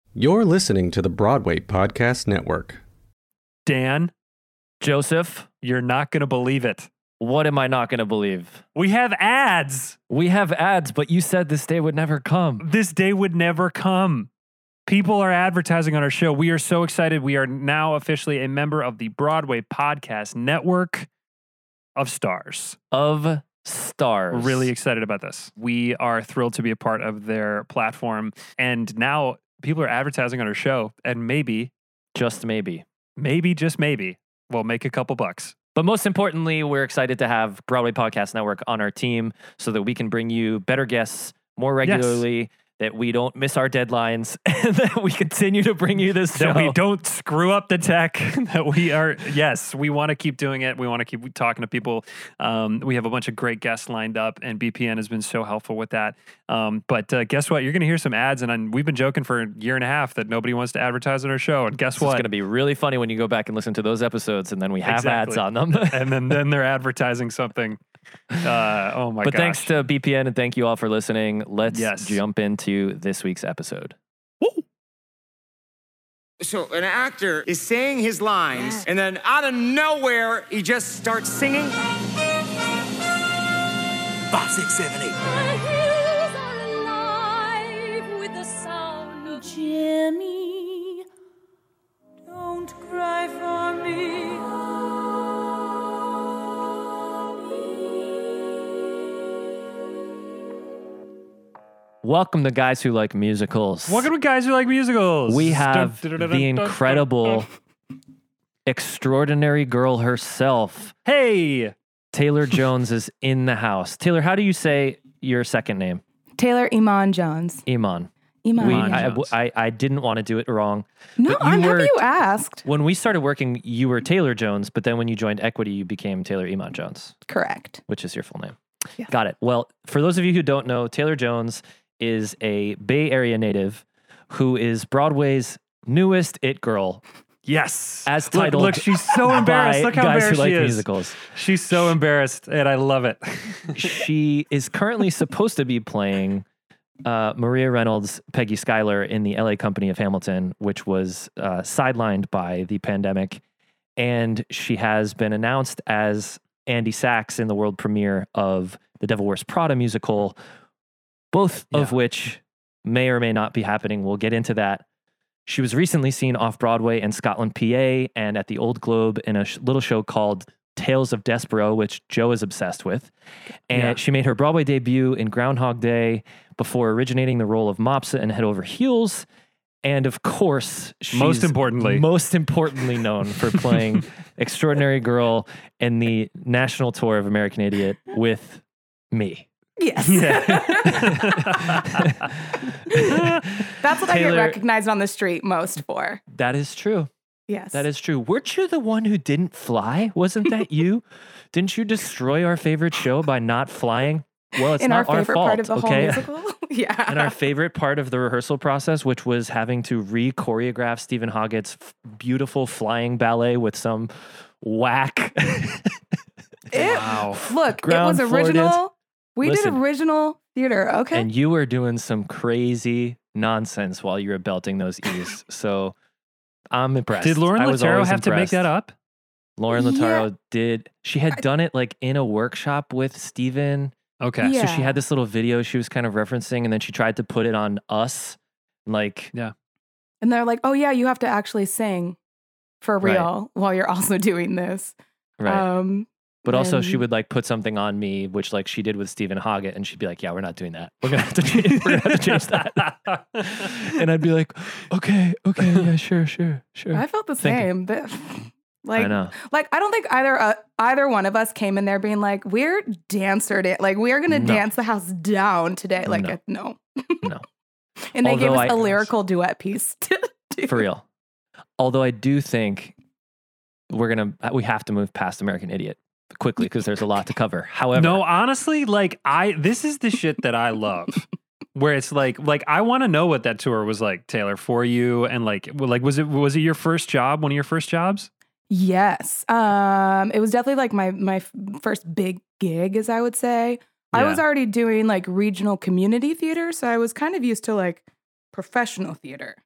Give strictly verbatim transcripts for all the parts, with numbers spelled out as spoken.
You're listening to the Broadway Podcast Network. Dan, Joseph, you're not going to believe it. what am I not going to believe? We have ads. We have ads, but you said this day would never come. This day would never come. People are advertising on our show. We are so excited. We are now officially a member of the Broadway Podcast Network of Stars. Of Stars. We're really excited about this. We are thrilled to be a part of their platform. And now people are advertising on our show. And maybe, Just maybe. maybe, just maybe, we'll make a couple bucks. But most importantly, we're excited to have Broadway Podcast Network on our team so that we can bring you better guests more regularly, that we don't miss our deadlines, and that we continue to bring you this show. That we don't screw up the tech. That we are, yes, we want to keep doing it. We want to keep talking to people. Um, we have a bunch of great guests lined up, and B P N has been so helpful with that. Um, but uh, guess what? You're going to hear some ads, and I'm, we've been joking for a year and a half that nobody wants to advertise on our show. And guess So what? It's going to be really funny when you go back and listen to those episodes, and then we have Exactly. ads on them. and then, then they're advertising something. Uh, oh my But gosh. thanks to B P N and thank you all for listening. Let's Yes. jump into this week's episode. So an actor is saying his lines, and then out of nowhere, he just starts singing. Five, six, seven, eight. My hills are alive with the sound of Jimmy. Don't cry for me. Welcome to Guys Who Like Musicals. Welcome to Guys Who Like Musicals. We have Dun, dun, dun, the dun, dun, incredible, dun. extraordinary girl herself. Hey. Taylor Jones is in the house. Taylor, how do you say your second name? Taylor Iman Jones. Iman. Iman. We, Iman I, Jones. I, I didn't want to do it wrong. no, but you I'm were- happy you asked. When we started working, you were Taylor Jones, but then when you joined Equity, you became Taylor Iman Jones, Correct. which is your full name. Yeah. Got it. Well, for those of you who don't know, Taylor Jones is a Bay Area native who is Broadway's newest it girl, Yes. as Look- titled Look, she's so embarrassed. by Look how Guys embarrassed Who Like she is. Musicals. She's so embarrassed, and I love it. She is currently supposed to be playing uh, Maria Reynolds, Peggy Schuyler in the L A Company of Hamilton, which was uh, sidelined by the pandemic. And she has been announced as Andy Sachs in the world premiere of The Devil Wears Prada musical, both of Yeah. which may or may not be happening. We'll get into that. She was recently seen off Broadway in Scotland, P A, and at the Old Globe in a sh- little show called Tales of Despero, which Joe is obsessed with. And Yeah. she made her Broadway debut in Groundhog Day before originating the role of Mopsa in Head Over Heels. And of course, she's Most importantly. most importantly known for playing Extraordinary Girl in the national tour of American Idiot with me. Yes. That's what I get Taylor- recognized on the street most for. That is true. Yes. That is true. Weren't you the one who didn't fly? Wasn't that you? Didn't you destroy our favorite show by not flying? Well, it's in our not favorite fault, part of the okay? whole musical. Yeah. And our favorite part of the rehearsal process, which was having to re-choreograph Stephen Hoggett's f- beautiful flying ballet with some whack. It- Wow. Look, it Ground was floor original. dance. We Listen. did original theater. Okay. And you were doing some crazy nonsense while you were belting those E's. So I'm impressed. Did Lauren I was Lotero always have to make impressed. that up? Lauren Yeah. Lotaro did. She had done it like in a workshop with Steven. Okay. Yeah. So she had this little video she was kind of referencing, and then she tried to put it on us. Like, and they're like, oh, yeah, you have to actually sing for Right. real while you're also doing this. right. Um, but also, she and- would like put something on me, which like she did with Stephen Hoggett, and she'd be like, "Yeah, we're not doing that. We're gonna have to change. We're gonna have to change that." And I'd be like, "Okay, okay, yeah, sure, sure, sure." I felt the Thank you. same. But, like, I know. like I don't think either uh, either one of us came in there being like, we're dancer da- like we are gonna No. dance the house down today. Like No. uh, no, No. and they gave Although us I- a lyrical duet piece to do. For real. Although I do think we're gonna we have to move past American Idiot quickly because there's a lot to cover. However, No, honestly, like I this is the shit that I love. Where it's like like I want to know what that tour was like, Taylor, for you, and like well, like was it was it your first job, one of your first jobs? Yes, um, it was definitely like my my f- first big gig, as I would say. I was Yeah. already doing like regional community theater, so I was kind of used to like professional theater.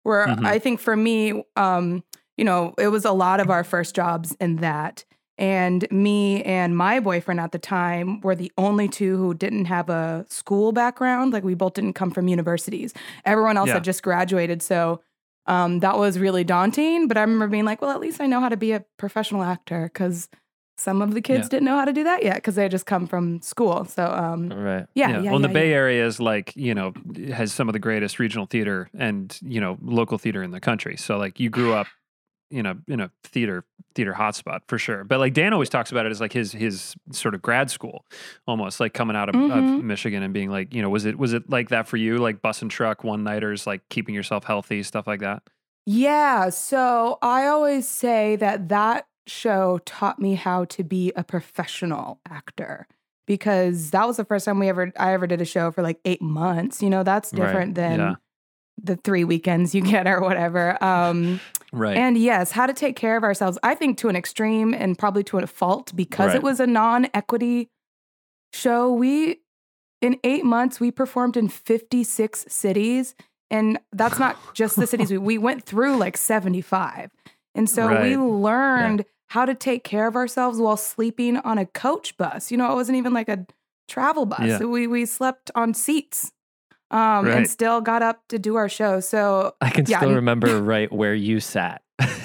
Where Mhm. I think for me, um, you know, it was a lot of our first jobs in that. And me and my boyfriend at the time were the only two who didn't have a school background. Like we both didn't come from universities. Everyone else Yeah. had just graduated. So um, that was really daunting. But I remember being like, well, at least I know how to be a professional actor because some of the kids Yeah. didn't know how to do that yet because they had just come from school. So um, Right. yeah, yeah, Well, yeah, the Bay yeah. Area is like, you know, has some of the greatest regional theater and, you know, local theater in the country. So like you grew up in a in a theater theater hotspot for sure. But like Dan always talks about it as like his his sort of grad school, almost like coming out of, Mhm. of Michigan and being like, you know, was it was it like that for you? Like bus and truck, one nighters, like keeping yourself healthy, stuff like that. Yeah. So I always say that that show taught me how to be a professional actor because that was the first time we ever I ever did a show for like eight months. You know, that's Right. different than Yeah. the three weekends you get or whatever. Um, Right. and yes, how to take care of ourselves, I think to an extreme and probably to a fault because Right. it was a non-equity show. We, in eight months, we performed in fifty-six cities. And that's not just the cities. We, we went through like seventy-five. And so we Right. learned how to take care of ourselves while sleeping on a coach bus. You know, it wasn't even like a travel bus. Yeah. We, we slept on seats um, Right. and still got up to do our show. So I can Yeah, still n- remember right where you sat.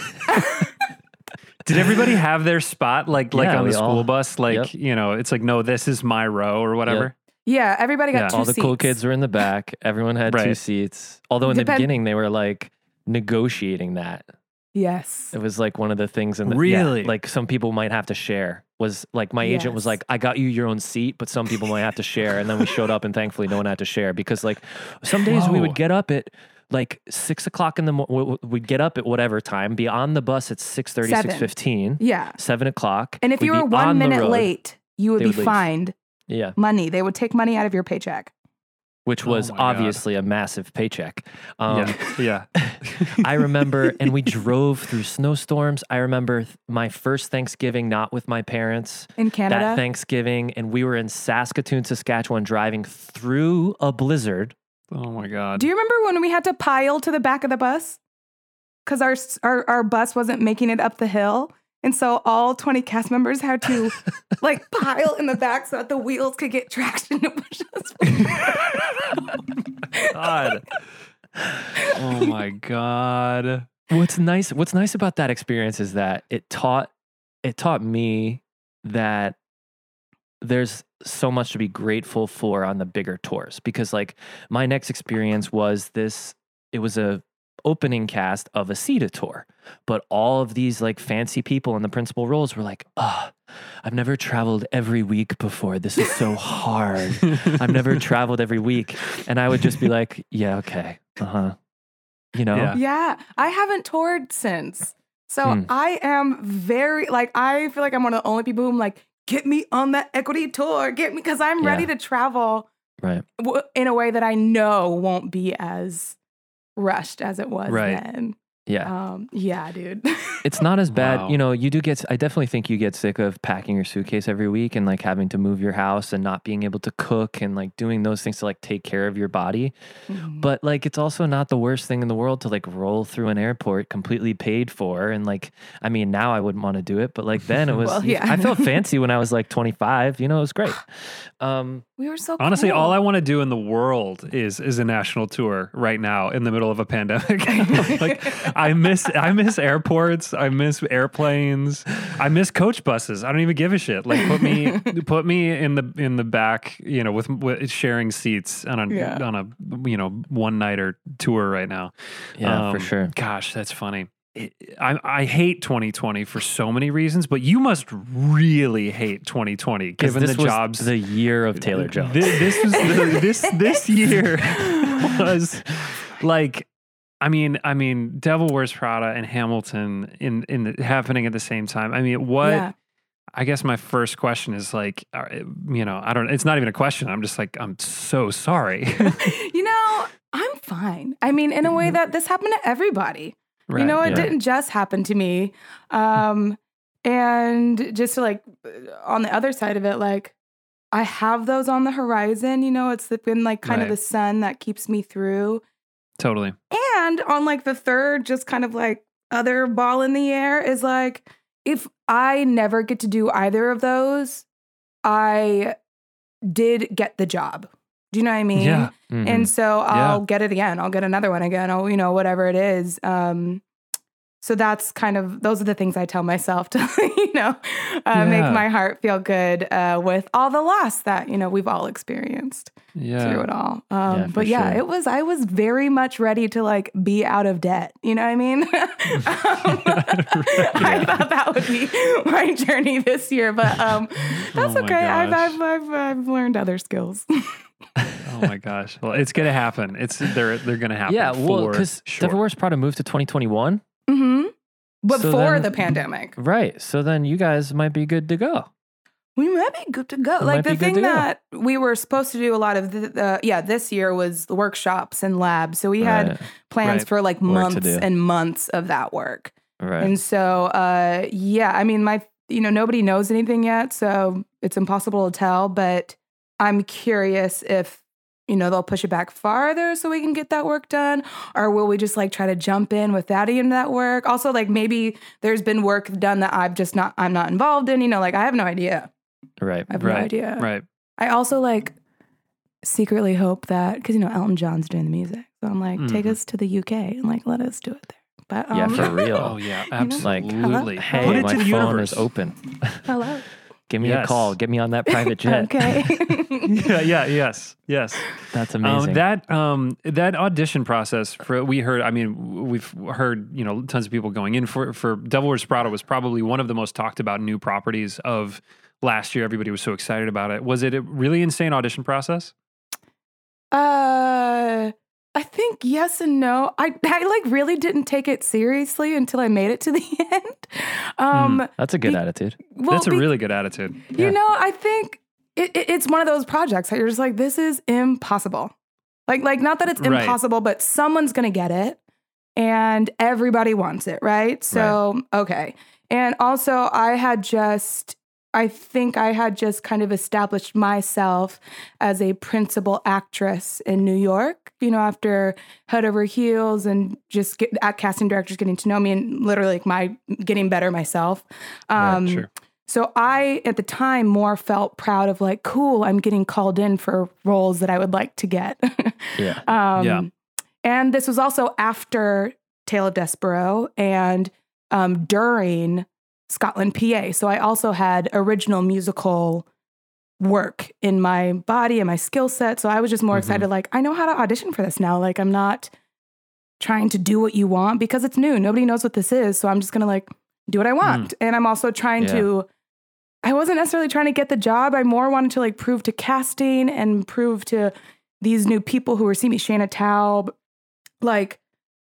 Did everybody have their spot like like Yeah, on the we school all- bus? Like, yep. you know, it's like, no, this is my row or whatever. yeah, everybody got Yeah. two All the seats. cool kids were in the back. Everyone had two Right. seats. Although in the Depend- beginning they were like negotiating that. Yes. It was like one of the things in the yeah, Really? like some people might have to share. Was like my agent was Yes. like, I got you your own seat, but some people might have to share. And then we showed up and thankfully no one had to share because like some days we Whoa. would get up at like six o'clock in the morning. We'd get up at whatever time, be on the bus at six thirty, Seven. six fifteen, Yeah. seven o'clock. And if We'd you be were one on the minute road. late, you would They be would leave. fined Yeah. money. They would take money out of your paycheck. Which Oh was my God. obviously a massive paycheck. Um, yeah. Yeah. I remember, and we drove through snowstorms. I remember th- my first Thanksgiving not with my parents. In Canada? That Thanksgiving, and we were in Saskatoon, Saskatchewan, driving through a blizzard. Oh my God. Do you remember when we had to pile to the back of the bus? Because our, s- our our bus wasn't making it up the hill. And so all twenty cast members had to like pile in the back so that the wheels could get traction to push us. God. Oh my God. What's nice? What's nice about that experience is that it taught it taught me that there's so much to be grateful for on the bigger tours because like my next experience was this. It was a opening cast of a SETA tour, but all of these like fancy people in the principal roles were like, oh, I've never traveled every week before. This is so hard. I've never traveled every week. And I would just be like, yeah, okay. Uh-huh. You know? Yeah. Yeah, I haven't toured since. So Hmm. I am very, like, I feel like I'm one of the only people who I'm like, get me on that equity tour, get me, because I'm ready Yeah. to travel Right. w- in a way that I know won't be as rushed as it was Right. then. Yeah. Um, yeah, dude. It's not as bad. Wow. You know, you do get, I definitely think you get sick of packing your suitcase every week and like having to move your house and not being able to cook and like doing those things to like take care of your body. Mhm. But like, it's also not the worst thing in the world to like roll through an airport completely paid for. And like, I mean, now I wouldn't want to do it, but like then it was, Well, yeah. I felt fancy when I was like twenty-five, you know, it was great. Um, we were so Honestly, cool. all I want to do in the world is is a national tour right now in the middle of a pandemic. Like I miss I miss airports, I miss airplanes, I miss coach buses. I don't even give a shit. Like put me put me in the in the back, you know, with, with sharing seats on a Yeah. on a you know one nighter tour right now. yeah, for Um, sure. Gosh, that's funny. It- I, I hate twenty twenty for so many reasons, but you must really hate twenty twenty 'Cause given this the was jobs. the year of Taylor Jones. This, this was the, this this year was like, I mean, I mean, Devil Wears Prada and Hamilton in in the, happening at the same time. I mean, what? Yeah. I guess my first question is like, uh, you know, I don't. It's not even a question. I'm just like, I'm so sorry. You know, I'm fine. I mean, in a way that this happened to everybody. Right, You know, it yeah. didn't just happen to me. Um, and just to like on the other side of it, like I have those on the horizon. You know, it's been like kind of Right. the sun that keeps me through. Totally. And on like the third, just kind of like other ball in the air is like, if I never get to do either of those, I did get the job. Do you know what I mean? Yeah. Mhm. And so I'll Yeah. get it again. I'll get another one again. I'll, you know, whatever it is. Um, so that's kind of, those are the things I tell myself to, you know, uh, make Yeah. my heart feel good uh, with all the loss that, you know, we've all experienced Yeah. through it all. Um, Yeah, for but yeah, sure. it was, I was very much ready to like be out of debt. You know what I mean? um, I thought that would be my journey this year, but um, that's Oh my okay. I've, gosh. I've, I've, I've learned other skills. Oh my gosh. Well, it's gonna happen. It's they're they're gonna happen. Yeah, well, for because sure. Devil Wears Prada moved to twenty twenty-one. Mm-hmm. Before So then- the pandemic. Right. So then you guys might be good to go. We might be good to go. We like might the be good thing to go. that we were supposed to do a lot of, the, uh, yeah, this year was the workshops and labs. So we had Right. plans Right. for like Work to months do. and months of that work. Right. And so, uh, yeah, I mean, my, you know, nobody knows anything yet, so it's impossible to tell. But I'm curious if, you know, they'll push it back farther so we can get that work done, or will we just like try to jump in without any of that work? Also, like maybe there's been work done that I've just not, I'm not involved in. You know, like I have no idea. right. I have right. no idea. Right. I also like secretly hope that because you know Elton John's doing the music, so I'm like, take Mhm. us to the U K and like let us do it there. But um, Yeah, for real. Oh yeah, Like, absolutely. Hey, Put it my to the phone universe. is open. hello. Give me Yes. a call. Get me on that private jet. Okay. Yeah, yeah, yes, yes. That's amazing. Um, that um, that audition process for we heard. I mean, we've heard you know tons of people going in for for Devil Wears Prada was probably one of the most talked about new properties of last year. Everybody was so excited about it. Was it a really insane audition process? uh, I think yes and no. I I like really didn't take it seriously until I made it to the end. Um, That's a good be- attitude. well, That's a be- really good attitude. You Yeah. know, I think it, it, it's one of those projects that you're just like, this is impossible. Like, like not that it's Right. impossible, but someone's gonna get it, and everybody wants it, right? So, okay. And also, I had just, I think I had just kind of established myself as a principal actress in New York. You know, after Head Over Heels and just get at casting directors getting to know me and literally like my getting better myself. Um, Right, sure. So I, at the time, more felt proud of like, cool, I'm getting called in for roles that I would like to get. Yeah. um, Yeah. And this was also after Tale of Despero and um, during Scotland, P A. So I also had original musical work in my body and my skill set. So I was just more Mhm. excited, like, I know how to audition for this now. Like, I'm not trying to do what you want because it's new. Nobody knows what this is. So I'm just going to like do what I want. And I'm also trying Yeah. to, I wasn't necessarily trying to get the job. I more wanted to like prove to casting and prove to these new people who were seeing me, Shayna Taub, like,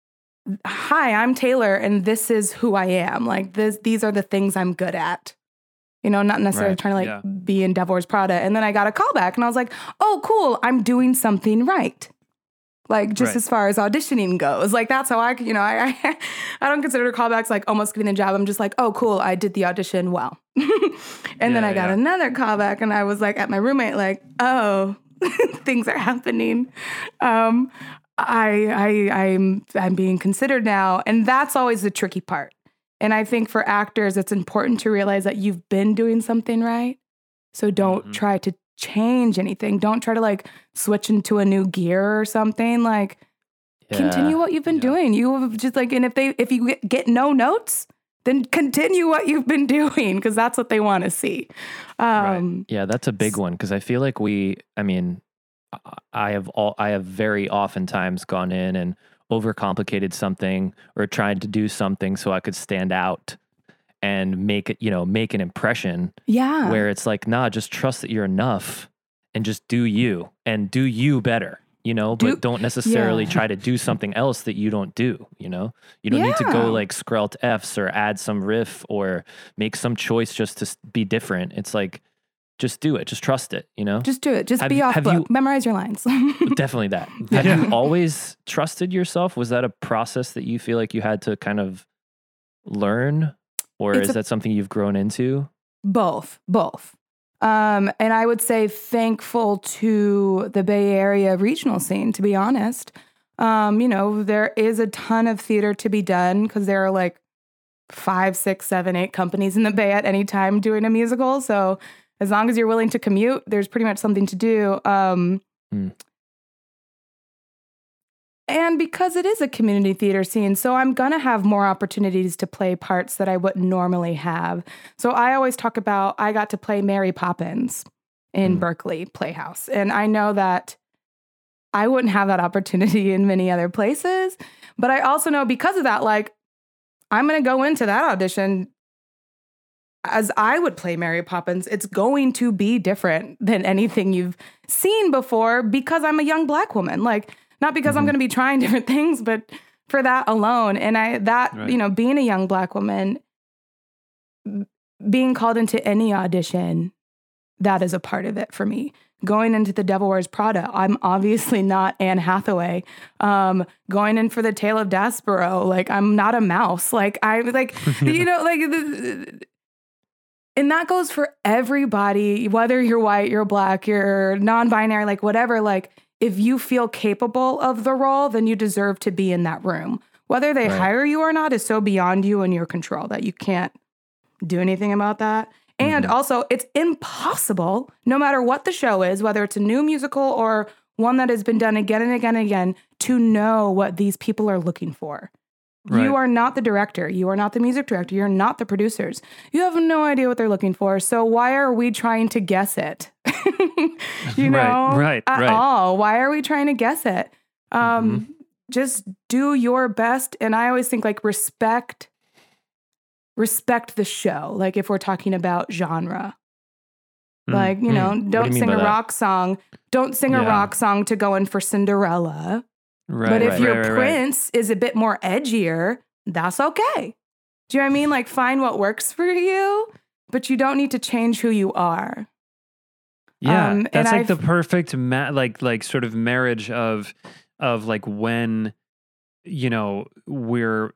hi, I'm Taylor and this is who I am. Like this, these are the things I'm good at. You know, not necessarily Right. trying to like Yeah. be in Devil Wears Prada. And then I got a call back and I was like, oh, cool. I'm doing something right. Like just Right. as far as auditioning goes, like that's how I, you know, I, I, I don't consider callbacks like almost getting the job. I'm just like, oh, cool. I did the audition well. And then Yeah, I got yeah. another callback and I was like at my roommate, like, oh, things are happening. Um, I, I, I'm, I'm being considered now. And that's always the tricky part. And I think for actors, it's important to realize that you've been doing something right. So don't Mhm. try to change anything. Don't try to like switch into a new gear or something. Like Yeah. continue what you've been Yeah. doing. You have just like, and if they, if you get, get no notes, then continue what you've been doing because that's what they want to see. Um, Yeah, that's a big one because I feel like we, I mean, I- I have all, I have very oftentimes gone in and overcomplicated something or tried to do something so I could stand out and make it, you know, make an impression yeah. where it's like, nah, just trust that you're enough and just do you and do you better, you know, but Do- don't necessarily yeah. try to do something else that you don't do, you know, you don't need to Yeah. go like screlt F's or add some riff or make some choice just to s- be different. It's like, just do it. Just trust it, you know? Just do it. Just Have be you- off have book. you- Memorize your lines. Definitely that. Have you always trusted yourself? Was that a process that you feel like you had to kind of learn? Or It's is a- that something you've grown into? Both, both. Um, and I would say thankful to the Bay Area regional scene, to be honest. Um, you know, there is a ton of theater to be done because there are like five, six, seven, eight companies in the Bay at any time doing a musical. So as long as you're willing to commute, there's pretty much something to do. Um, Hmm. And because it is a community theater scene, so I'm going to have more opportunities to play parts that I wouldn't normally have. So I always talk about, I got to play Mary Poppins in Mm. Berkeley Playhouse. And I know that I wouldn't have that opportunity in many other places. But I also know because of that, like, I'm going to go into that audition as I would play Mary Poppins. It's going to be different than anything you've seen before because I'm a young Black woman. Like, not because I'm Mhm. going to be trying different things, but for that alone. And I, that, Right. you know, being a young Black woman, b- being called into any audition, that is a part of it for me. Going into The Devil Wears Prada, I'm obviously not Anne Hathaway. Um, going in for The Tale of Daspero, like, I'm not a mouse. Like, I, like, you know, like, the, and that goes for everybody, whether you're white, you're Black, you're non-binary, like, whatever, like, if you feel capable of the role, then you deserve to be in that room. Whether they Right. hire you or not is so beyond you and your control that you can't do anything about that. And Mhm. also, it's impossible, no matter what the show is, whether it's a new musical or one that has been done again and again and again, to know what these people are looking for. Right. You are not the director. You are not the music director. You're not the producers. You have no idea what they're looking for. So why are we trying to guess it? you know, Right, right, at right. all. Why are we trying to guess it? Um, Just do your best. And I always think like respect, respect the show. Like if we're talking about genre, Mm, like, you mm. know, What do you don't mean sing by a that? rock song. Don't sing a Yeah. rock song to go in for Cinderella. Right, But if right, your right, right, right. Prince is a bit more edgier, that's okay. Do you know what I mean? Like find what works for you, but you don't need to change who you are. Yeah, Um, and that's like I've- the perfect ma- like like sort of marriage of of like when you know we're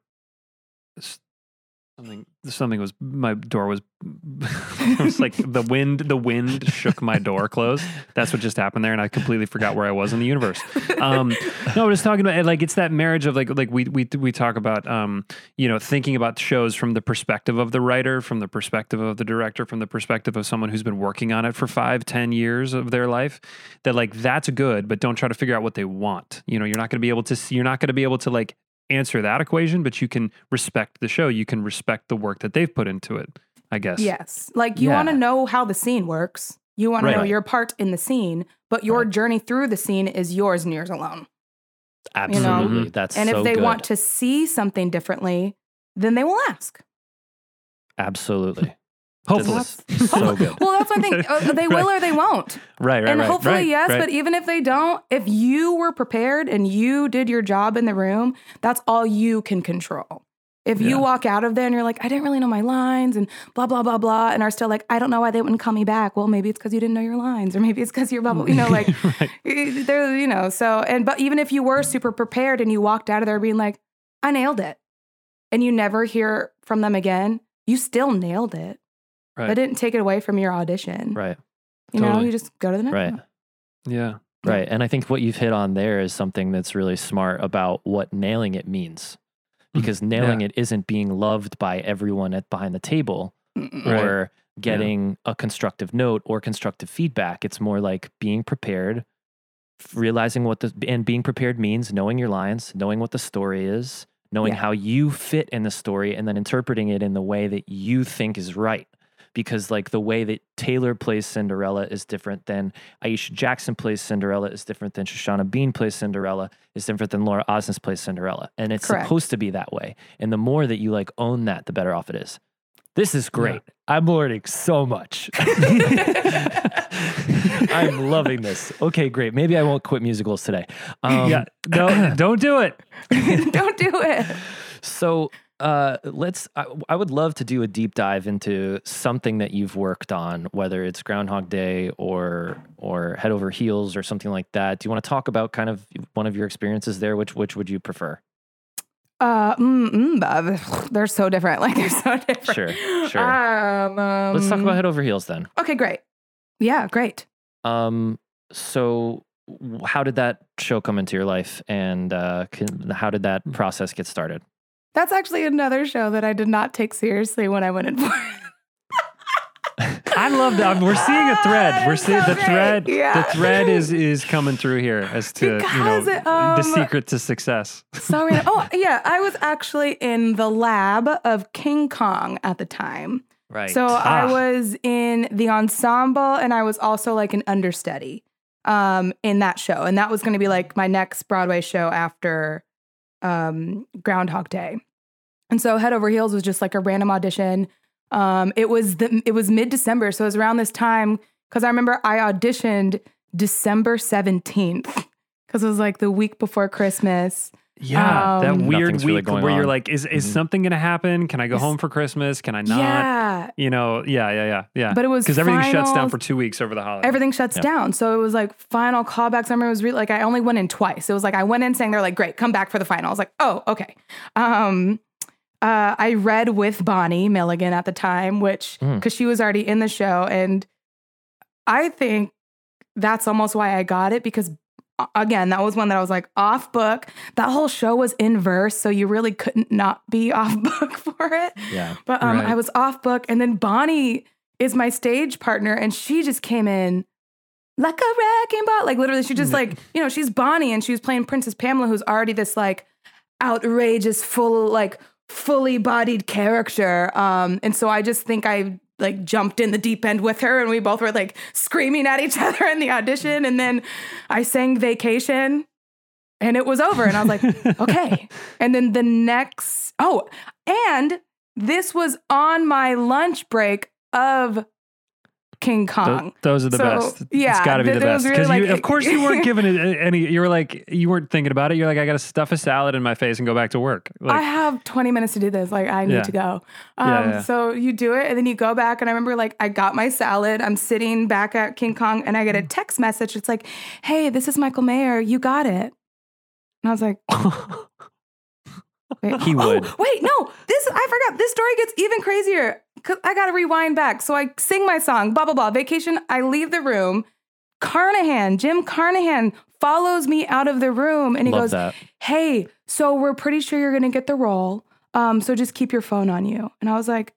s- something something was my door was it was like the wind the wind shook my door closed. That's what just happened there, and I completely forgot where I was in the universe. Um, no, I was talking about like it's that marriage of like like we we we talk about um, you know thinking about shows from the perspective of the writer, from the perspective of the director, from the perspective of someone who's been working on it for five, ten years of their life. That like that's good, but don't try to figure out what they want. You know, you're not going to be able to see, you're not going to be able to like answer that equation, but you can respect the show. You can respect the work that they've put into it, I guess. Yes. Like you Yeah. want to know how the scene works. You want to Right. know your part in the scene, but your Right. journey through the scene is yours and yours alone. Absolutely. know? That's And so if they good. want to see something differently, then they will ask. Absolutely. Hopefully. This is so good. Well, that's one thing. Uh, They will or they won't. Right, right, and right. hopefully, right, yes. right. But even if they don't, if you were prepared and you did your job in the room, that's all you can control. If you Yeah. walk out of there and you're like, I didn't really know my lines and blah, blah, blah, blah, and are still like, I don't know why they wouldn't call me back. Well, maybe it's because you didn't know your lines, or maybe it's because you're blah, blah, you know, like, they're, you know, so, and, but even if you were super prepared and you walked out of there being like, I nailed it, and you never hear from them again, you still nailed it. Right. That didn't take it away from your audition. Right. You know, Totally. you just go to the next Right. one. Yeah. Right. And I think what you've hit on there is something that's really smart about what nailing it means. Because nailing Yeah. it isn't being loved by everyone at behind the table Mm-mm. Right. or getting a constructive note or constructive feedback. It's more like being prepared, f- realizing what the and being prepared means knowing your lines, knowing what the story is, knowing Yeah. how you fit in the story, and then interpreting it in the way that you think is right. Because like the way that Taylor plays Cinderella is different than Aisha Jackson plays Cinderella, is different than Shoshana Bean plays Cinderella, is different than Laura Osnes plays Cinderella. And it's Correct. supposed to be that way. And the more that you like own that, the better off it is. This is great. I'm learning so much. I'm loving this. Okay, great. Maybe I won't quit musicals today. Um, yeah. No, don't do it. Don't do it. So uh, let's. I, I would love to do a deep dive into something that you've worked on, whether it's Groundhog Day or or Head Over Heels or something like that. Do you want to talk about kind of one of your experiences there? Which which would you prefer? Uh, mm, mm, uh, they're so different. Like they're so different. Sure, sure. Um, um, Let's talk about Head Over Heels then. Okay, great. Yeah, great. Um, so w- how did that show come into your life, and uh, can, how did that process get started? That's actually another show that I did not take seriously when I went in for it. I love that. We're seeing a thread. We're That's seeing so the great. thread. Yeah. The thread is is coming through here as to Because, you know the um, secret to success. So random. Oh, yeah. I was actually in the lab of King Kong at the time. Right. So Ah. I was in the ensemble and I was also like an understudy um, in that show. And that was going to be like my next Broadway show after um, Groundhog Day. And so Head Over Heels was just like a random audition. Um, it was the, it was mid-December. So it was around this time because I remember I auditioned December seventeenth because it was like the week before Christmas. Yeah, Um, that weird Nothing's really week going where you're on. like, is is Mhm. something going to happen? Can I go Is- home for Christmas? Can I not? Yeah. You know, yeah, yeah, yeah, yeah. But it was because everything shuts down finals. for two weeks over the holidays. Everything shuts Yeah. down. So it was like final callbacks. I remember it was really like I only went in twice. It was like I went in saying they're like, great, come back for the final. I was like, oh, okay. Um, uh, I read with Bonnie Milligan at the time, which Mm. because she was already in the show. And I think that's almost why I got it because uh, again, that was one that I was like off book. That whole show was in verse. So you really couldn't not be off book for it. Yeah. But um, Right. I was off book, and then Bonnie is my stage partner, and she just came in like a wrecking ball. Like literally, she just like you know she's Bonnie, and she was playing Princess Pamela, who's already this like outrageous, full like fully bodied character. Um, and so I just think I like jumped in the deep end with her, and we both were like screaming at each other in the audition, and then I sang Vacation. And it was over. And I was like, okay. And then the next, oh, and this was on my lunch break of King Th- Kong. those are the So, best. yeah, it's got to be th- the it was best really because like- of course you weren't giving it any. You were like you weren't thinking about it. You're like I got to stuff a salad in my face and go back to work. Like, I have twenty minutes to do this. Like, I need Yeah. to go. Um, Yeah, yeah. So you do it, and then you go back. And I remember, like, I got my salad. I'm sitting back at King Kong, and I get a text message. It's like, hey, this is Michael Mayer. You got it. And I was like, wait, He oh, would. wait, no, this, I forgot. This story gets even crazier. 'Cause I got to rewind back. So I sing my song, blah, blah, blah, Vacation. I leave the room. Carnahan, Jim Carnahan follows me out of the room, and he Love goes, that. hey, so we're pretty sure you're going to get the role. Um, so just keep your phone on you. And I was like,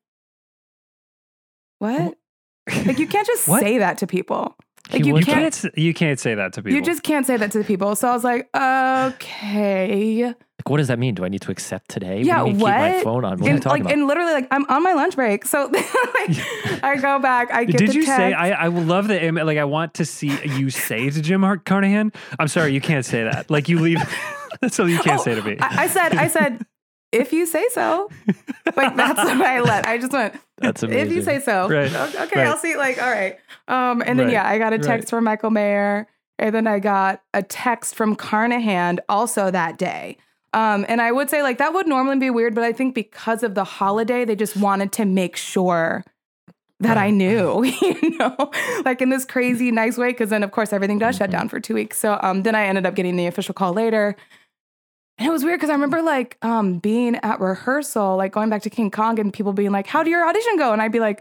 what? Like, you can't just What? say that to people. Like, He you would you can't, can't s- you can't say that to people. you just can't say that to the people. So I was like, okay. Like, what does that mean? Do I need to accept today? Yeah, what? Do you mean keep my what? phone on? What are you And, talking like, about? and literally, like, I'm on my lunch break. So like, I go back, I get Did the you say text. I, I will love the im- like I want to see you say to Jim Hart- Carnahan, I'm sorry, you can't say that. Like you leave that's something you can't Oh, say to me. I, I said, I said, if you say so. Like, that's what I let. I just went, That's if amazing. you say so. Right. Okay, okay, Right. I'll see. Like, all right. Um, and then, Right. yeah, I got a Right. text from Michael Mayer. And then I got a text from Carnahan also that day. Um, and I would say, like, that would normally be weird, but I think because of the holiday, they just wanted to make sure that I knew, you know, like in this crazy nice way. Cause then, of course, everything does shut down for two weeks. So um, then I ended up getting the official call later. And it was weird because I remember like um, being at rehearsal, like going back to King Kong and people being like, how did your audition go? And I'd be like,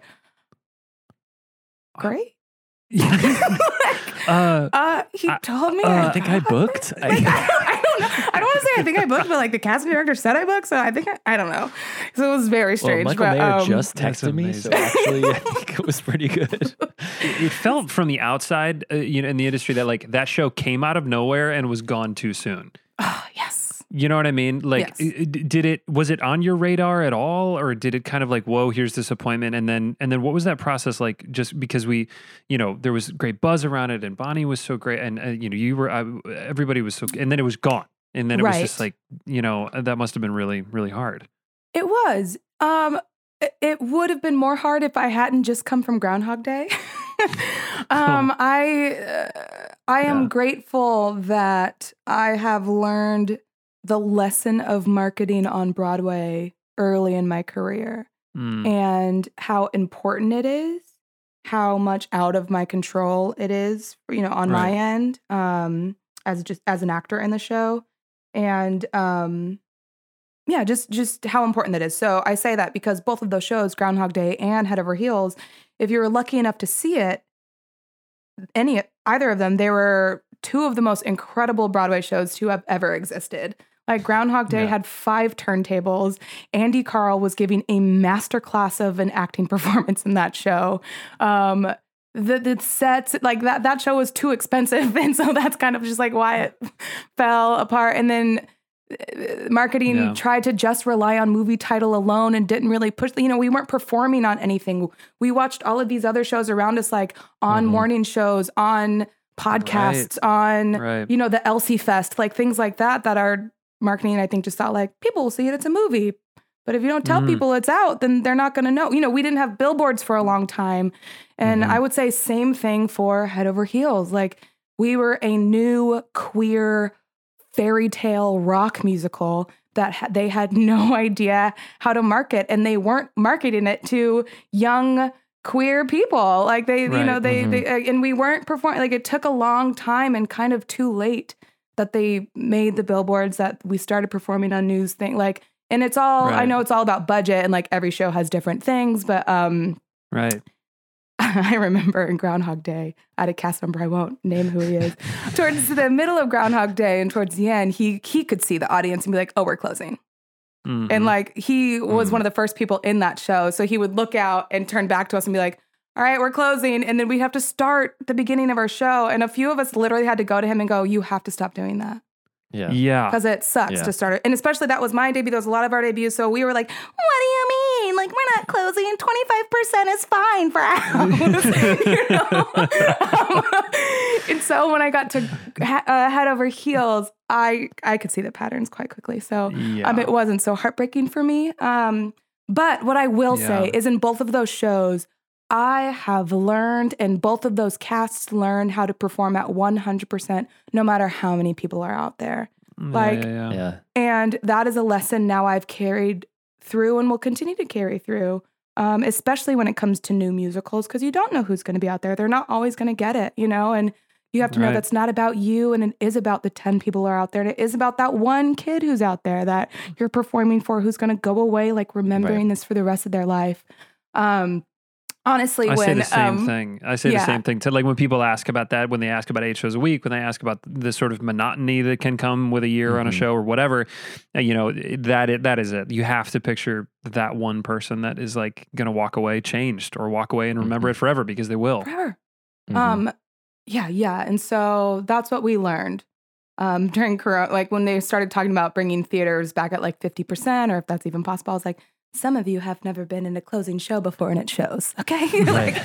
great. Like, uh, uh, he told me. uh, I think I booked. Like, I, don't, I don't know. I don't want to say I think I booked, but like the casting director said I booked, so I think I, I don't know. So it was very Well, strange. Michael but, Mayer um, just That's texted me, so amazing. actually, I think it was pretty good. it felt from the outside, uh, you know, in the industry that like that show came out of nowhere and was gone too soon. Oh, yes. You know what I mean? Like, Yes. i- i- did it? Was it on your radar at all, or did it kind of like, whoa, here's this appointment, and then and then what was that process like? Just because we, you know, there was great buzz around it, and Bonnie was so great, and uh, you know, you were, uh, everybody was so, and then it was gone, and then it was just Right. like, you know, that must have been really, really hard. It was. Um, it, it would have been more hard if I hadn't just come from Groundhog Day. um, I uh, I am Yeah. grateful that I have learned the lesson of marketing on Broadway early in my career Mm. and how important it is, how much out of my control it is, you know, on my Right. end, um, as just as an actor in the show, and um, yeah, just just how important that is. So I say that because both of those shows, Groundhog Day and Head Over Heels, if you were lucky enough to see it, any either of them, they were two of the most incredible Broadway shows to have ever existed. Like Groundhog Day Yeah. had five turntables. Andy Carl was giving a masterclass of an acting performance in that show. Um, the the sets, like that that show was too expensive, and so that's kind of just like why it fell apart. And then uh, marketing Yeah. tried to just rely on movie title alone and didn't really push. You know, we weren't performing on anything. We watched all of these other shows around us, like on Mhm. morning shows, on podcasts, on Right. you know the Elsie Fest, like things like that. That are marketing, I think, just thought like people will see it. It's a movie. But if you don't tell Mhm. people it's out, then they're not going to know. You know, we didn't have billboards for a long time. And Mhm. I would say same thing for Head Over Heels. Like we were a new queer fairy tale rock musical that ha- they had no idea how to market. And they weren't marketing it to young queer people. Like they, you Right. know, they, Mhm. they, uh, and we weren't performing. Like it took a long time and kind of too late that they made the billboards, that we started performing on news thing. Like, and it's all, I Right. know it's all about budget and like every show has different things, but um, Right. I remember in Groundhog Day, I had a cast member, I won't name who he is, towards the middle of Groundhog Day and towards the end, he he could see the audience and be like, oh, we're closing. Mhm. And like he was Mhm. one of the first people in that show. So he would look out and turn back to us and be like, all right, we're closing. And then we'd have to start the beginning of our show. And a few of us literally had to go to him and go, you have to stop doing that. Yeah. yeah. Because it sucks Yeah. to start it. And especially that was my debut. There was a lot of our debuts. So we were like, what do you mean? Like, we're not closing. twenty-five percent is fine for house. You know? um, and so when I got to ha- uh, Head Over Heels, I, I could see the patterns quite quickly. So Yeah. um, it wasn't so heartbreaking for me. Um, but what I will say Yeah. is in both of those shows, I have learned, and both of those casts learned how to perform at one hundred percent, no matter how many people are out there. Yeah, like- yeah, yeah. Yeah. And that is a lesson now I've carried through and will continue to carry through, um, especially when it comes to new musicals, because you don't know who's going to be out there. They're not always going to get it, you know, and you have to know Right. that's not about you, and it is about the ten people who are out there, and it is about that one kid who's out there that you're performing for, who's going to go away like remembering Right. this for the rest of their life. Um, honestly, I when say the same um, thing. I say yeah. the same thing to like when people ask about that, when they ask about eight shows a week, when they ask about the sort of monotony that can come with a year on a Mhm. show or whatever, uh, you know, that it, that is it. You have to picture that one person that is like going to walk away changed or walk away and remember Mhm. it forever because they will. forever. Mhm. Um, yeah, yeah. And so that's what we learned um, during Corona. Like when they started talking about bringing theaters back at like fifty percent, or if that's even possible, I was like, some of you have never been in a closing show before and it shows. Okay. like,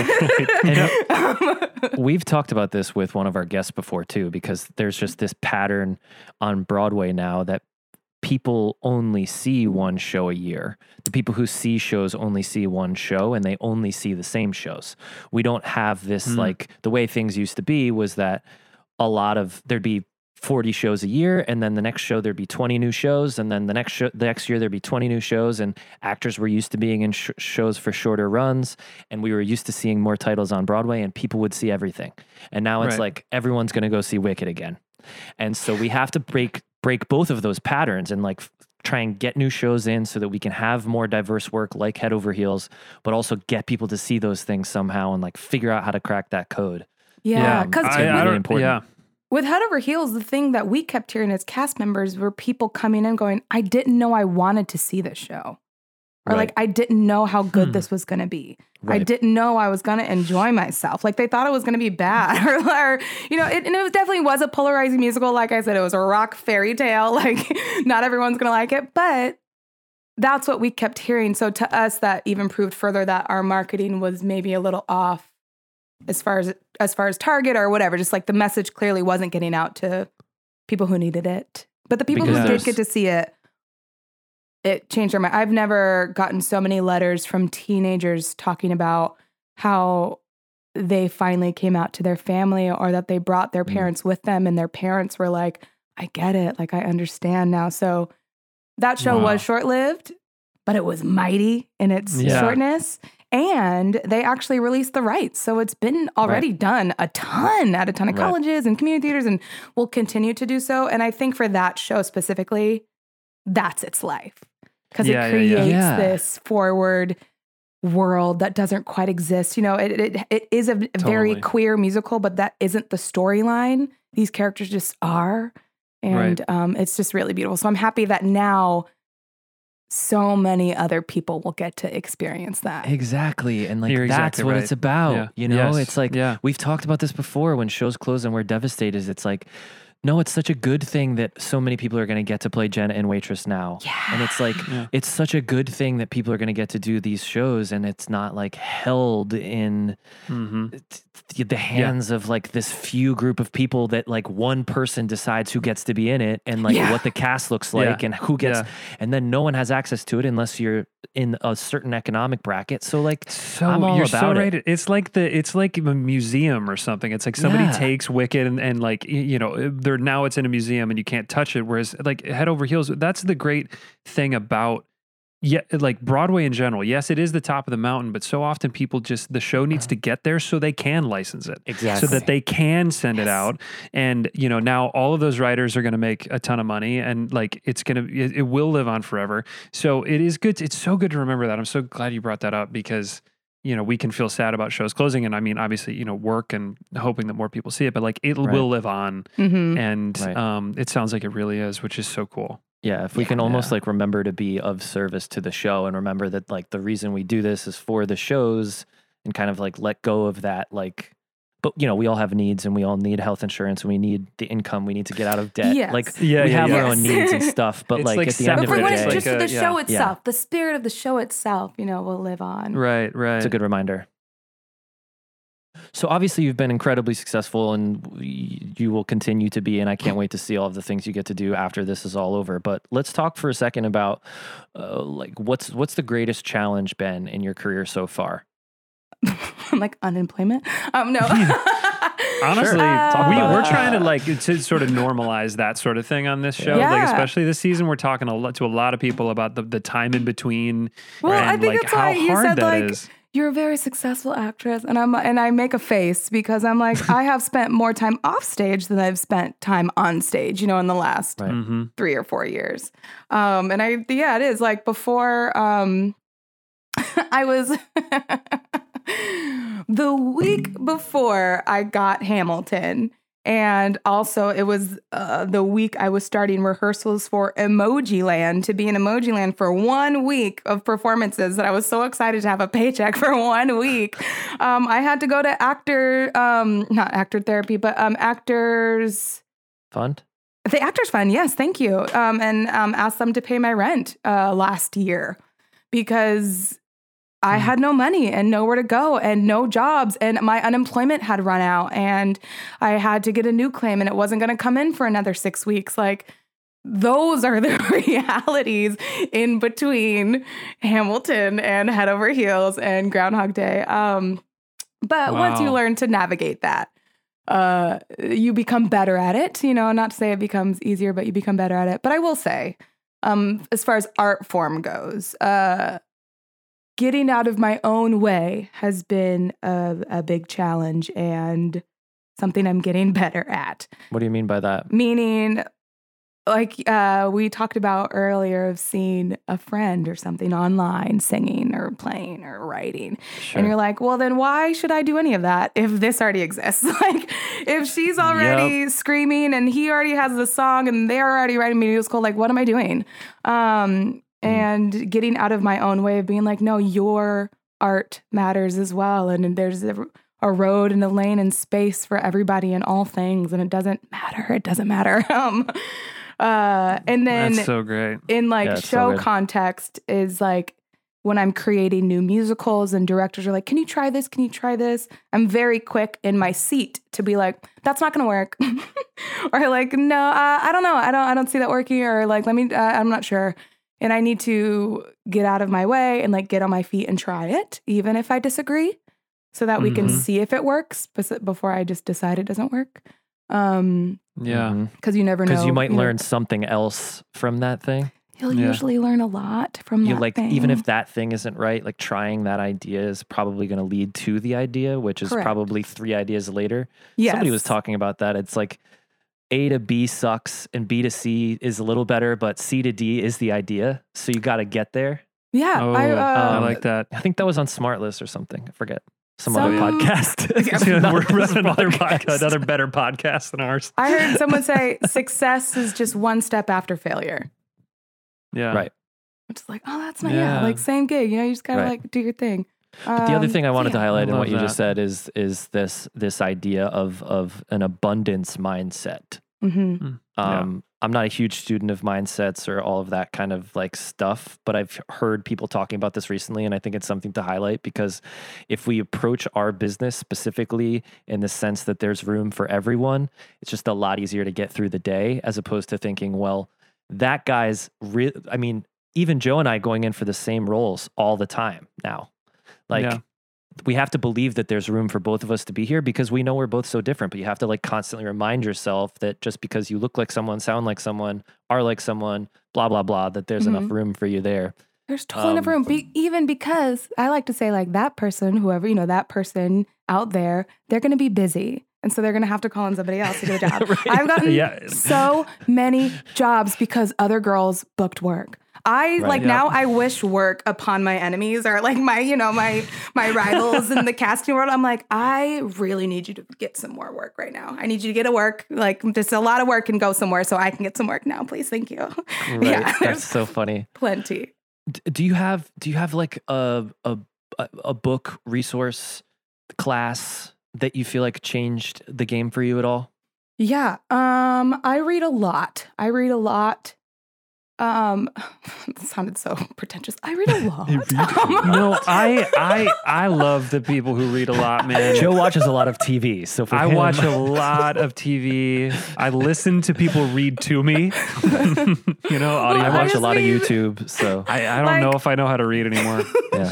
um, We've talked about this with one of our guests before too, because there's just this pattern on Broadway now that people only see one show a year. The people who see shows only see one show, and they only see the same shows. We don't have this, Mm. like the way things used to be was that a lot of, there'd be forty shows a year, and then the next show there'd be twenty new shows, and then the next show, the next year there'd be twenty new shows, and actors were used to being in sh- shows for shorter runs, and we were used to seeing more titles on Broadway, and people would see everything. And now it's Right. like everyone's going to go see Wicked again. And so we have to break break both of those patterns and like f- try and get new shows in so that we can have more diverse work like Head Over Heels, but also get people to see those things somehow and like figure out how to crack that code. yeah. Um, Because it's I, I really don't, important. yeah. with Head Over Heels, the thing that we kept hearing as cast members were people coming in going, I didn't know I wanted to see this show. Or Right. like, I didn't know how good Hmm. this was going to be. I Right. didn't know I was going to enjoy myself. Like they thought it was going to be bad or, or you know, it, and it definitely was a polarizing musical. Like I said, it was a rock fairy tale. Like not everyone's going to like it, but that's what we kept hearing. So to us, that even proved further that our marketing was maybe a little off as far as, as far as target or whatever. Just like the message clearly wasn't getting out to people who needed it. But the people Because who did there's- get to see it, it changed their mind. I've never gotten so many letters from teenagers talking about how they finally came out to their family or that they brought their Mm. parents with them and their parents were like, I get it. Like, I understand now. So that show Wow. was short-lived, but it was mighty in its Yeah. shortness. And they actually released the rights. So it's been already done a ton at a ton of Right. colleges and community theaters and will continue to do so. And I think for that show specifically, that's its life. Because Yeah, it yeah, yeah. creates Yeah. this forward world that doesn't quite exist. You know, it it, it is a, a very Totally. queer musical, but that isn't the storyline. These characters just are. And Right. um, it's just really beautiful. So I'm happy that now so many other people will get to experience that. Exactly. And like You're that's exactly what right. it's about. Yeah. You know, Yes. it's like Yeah. we've talked about this before when shows close and we're devastated. It's like, no, it's such a good thing that so many people are going to get to play Jenna and Waitress now. Yeah. And it's like, Yeah. it's such a good thing that people are going to get to do these shows and it's not like held in Mm-hmm. t- the hands of like this few group of people that like one person decides who gets to be in it and like Yeah. what the cast looks like Yeah. and who gets, Yeah. and then no one has access to it unless you're in a certain economic bracket. So like, So I'm all you're so about it. right. It's like the it's like a museum or something. It's like somebody Yeah. takes Wicked and, and like y- you know they're now it's in a museum and you can't touch it. Whereas like Head Over Heels, that's the great thing about yeah like Broadway in general. Yes, it is the top of the mountain, but so often people just the show needs to get there so they can license it. Exactly. So that they can send it out. And, you know, now all of those writers are going to make a ton of money and like it's going to, it, it will live on forever. So it is good. It's so good to remember that. I'm so glad you brought that up because, you know, we can feel sad about shows closing. And I mean, obviously, you know, work and hoping that more people see it, but like it Right. will live on. Mhm. And Right. um, it sounds like it really is, which is so cool. Yeah, if we Yeah. can almost Yeah. like remember to be of service to the show and remember that like the reason we do this is for the shows and kind of like let go of that like but you know, we all have needs and we all need health insurance and we need the income, we need to get out of debt. Yes. Like Yeah, we yeah, have yeah. our own Yes. needs and stuff, but It's like, like at the end But of for the when day, it's just like the a- show yeah. itself, the spirit of the show itself, you know, will live on. Right, right. it's a good reminder. So obviously you've been incredibly successful and y- you will continue to be, and I can't wait to see all of the things you get to do after this is all over. But let's talk for a second about uh, like what's what's the greatest challenge been in your career so far? Like unemployment. Um, no. Honestly, Sure. we, Uh, we're trying to like to sort of normalize that sort of thing on this show. Like Yeah. especially this season, we're talking a lot to a lot of people about the, the time in between Well, and I think like it's how why you hard said that like is. you're a very successful actress, and I'm and I make a face because I'm like I have spent more time off stage than I've spent time on stage. You know, in the last Right. Mm-hmm. three or four years. Um, and I yeah, it is like before. Um, I was the week before I got Hamilton. And also, it was uh, the week I was starting rehearsals for Emoji Land to be in Emoji Land for one week of performances. That I was so excited to have a paycheck for one week. Um, I had to go to actor, um, not actor therapy, but um, actors. Fund? The Actors Fund, yes, thank you. Um, and um, asked them to pay my rent uh, last year because I had no money and nowhere to go and no jobs, and my unemployment had run out, and I had to get a new claim, and it wasn't going to come in for another six weeks. Like, those are the realities in between Hamilton and Head Over Heels and Groundhog Day. Um, but once you Wow. learn to navigate that, uh, you become better at it. You know, not to say it becomes easier, but you become better at it. But I will say, um, as far as art form goes, uh, getting out of my own way has been a, a big challenge and something I'm getting better at. What do you mean by that? Meaning, like uh, we talked about earlier, of seeing a friend or something online singing or playing or writing. Sure. And you're like, well, then why should I do any of that if this already exists? Like, if she's already screaming and he already has the song and they're already writing musical, like, what am I doing? Um, and getting out of my own way of being like, no, your art matters as well. And there's a, a road and a lane and space for everybody and all things. And it doesn't matter. It doesn't matter. Um, uh, and then That's so great. in like Yeah, it's so show good. context is like when I'm creating new musicals and directors are like, can you try this? Can you try this? I'm very quick in my seat to be like, that's not going to work. Or like, no, uh, I don't know. I don't, I don't see that working. Or like, let me, uh, I'm not sure. And I need to get out of my way and like get on my feet and try it, even if I disagree, so that we can Mhm. see if it works bes- before I just decide it doesn't work. Um, Yeah. cause you never know. Because you might know, learn something else from that thing. You'll Yeah. usually learn a lot from You that like thing. even if that thing isn't right, like trying that idea is probably going to lead to the idea, which is Correct. probably three ideas later. yes. Somebody was talking about that. It's like A to B sucks and B to C is a little better, but C to D is the idea. So you got to get there. Yeah, Oh, I, uh, I like that. I think that was on Smartless or something. I forget. Some, Some- other podcast. Yeah, Not we're this another podcast. podcast, another better podcast than ours. I heard someone say success is just one step after failure. Yeah. Right. I'm just like, oh, that's not, yeah, Yeah. like same gig. You know, you just gotta Right. like do your thing. But the other Um, thing I wanted to yeah. highlight I in what love you just that. said is is this this idea of of an abundance mindset. Mhm. Yeah. Um, I'm not a huge student of mindsets or all of that kind of like stuff, but I've heard people talking about this recently, and I think it's something to highlight because if we approach our business specifically in the sense that there's room for everyone, it's just a lot easier to get through the day as opposed to thinking, well, that guy's real. I mean, even Joe and I going in for the same roles all the time now. Like, Yeah. we have to believe that there's room for both of us to be here because we know we're both so different, but you have to like constantly remind yourself that just because you look like someone, sound like someone, are like someone, blah, blah, blah, that there's enough room for you there. There's totally enough Um, room. Be, even because I like to say, like, that person, whoever, you know, that person out there, they're going to be busy. And so they're going to have to call in somebody else to do a job. Right. I've gotten Yeah. so many jobs because other girls booked work. I Right. like Yep. now I wish work upon my enemies or like my, you know, my my rivals in the casting world. I'm like, I really need you to get some more work right now. I need you to get to work. Like just a lot of work and go somewhere so I can get some work now, please. Thank you. Right. Yeah, That's there's so funny. plenty. D- Do you have, do you have like a, a, a a book resource class that you feel like changed the game for you at all? Yeah. Um, I read a lot. I read a lot. Um, it sounded so pretentious. I read a lot. Um, No, I I I love the people who read a lot, man. Joe watches a lot of T V, so for I him- watch a lot of T V. I listen to people read to me. you know, audio. I I watch a just lot of mean- YouTube, so I, I don't Like- know if I know how to read anymore. yeah.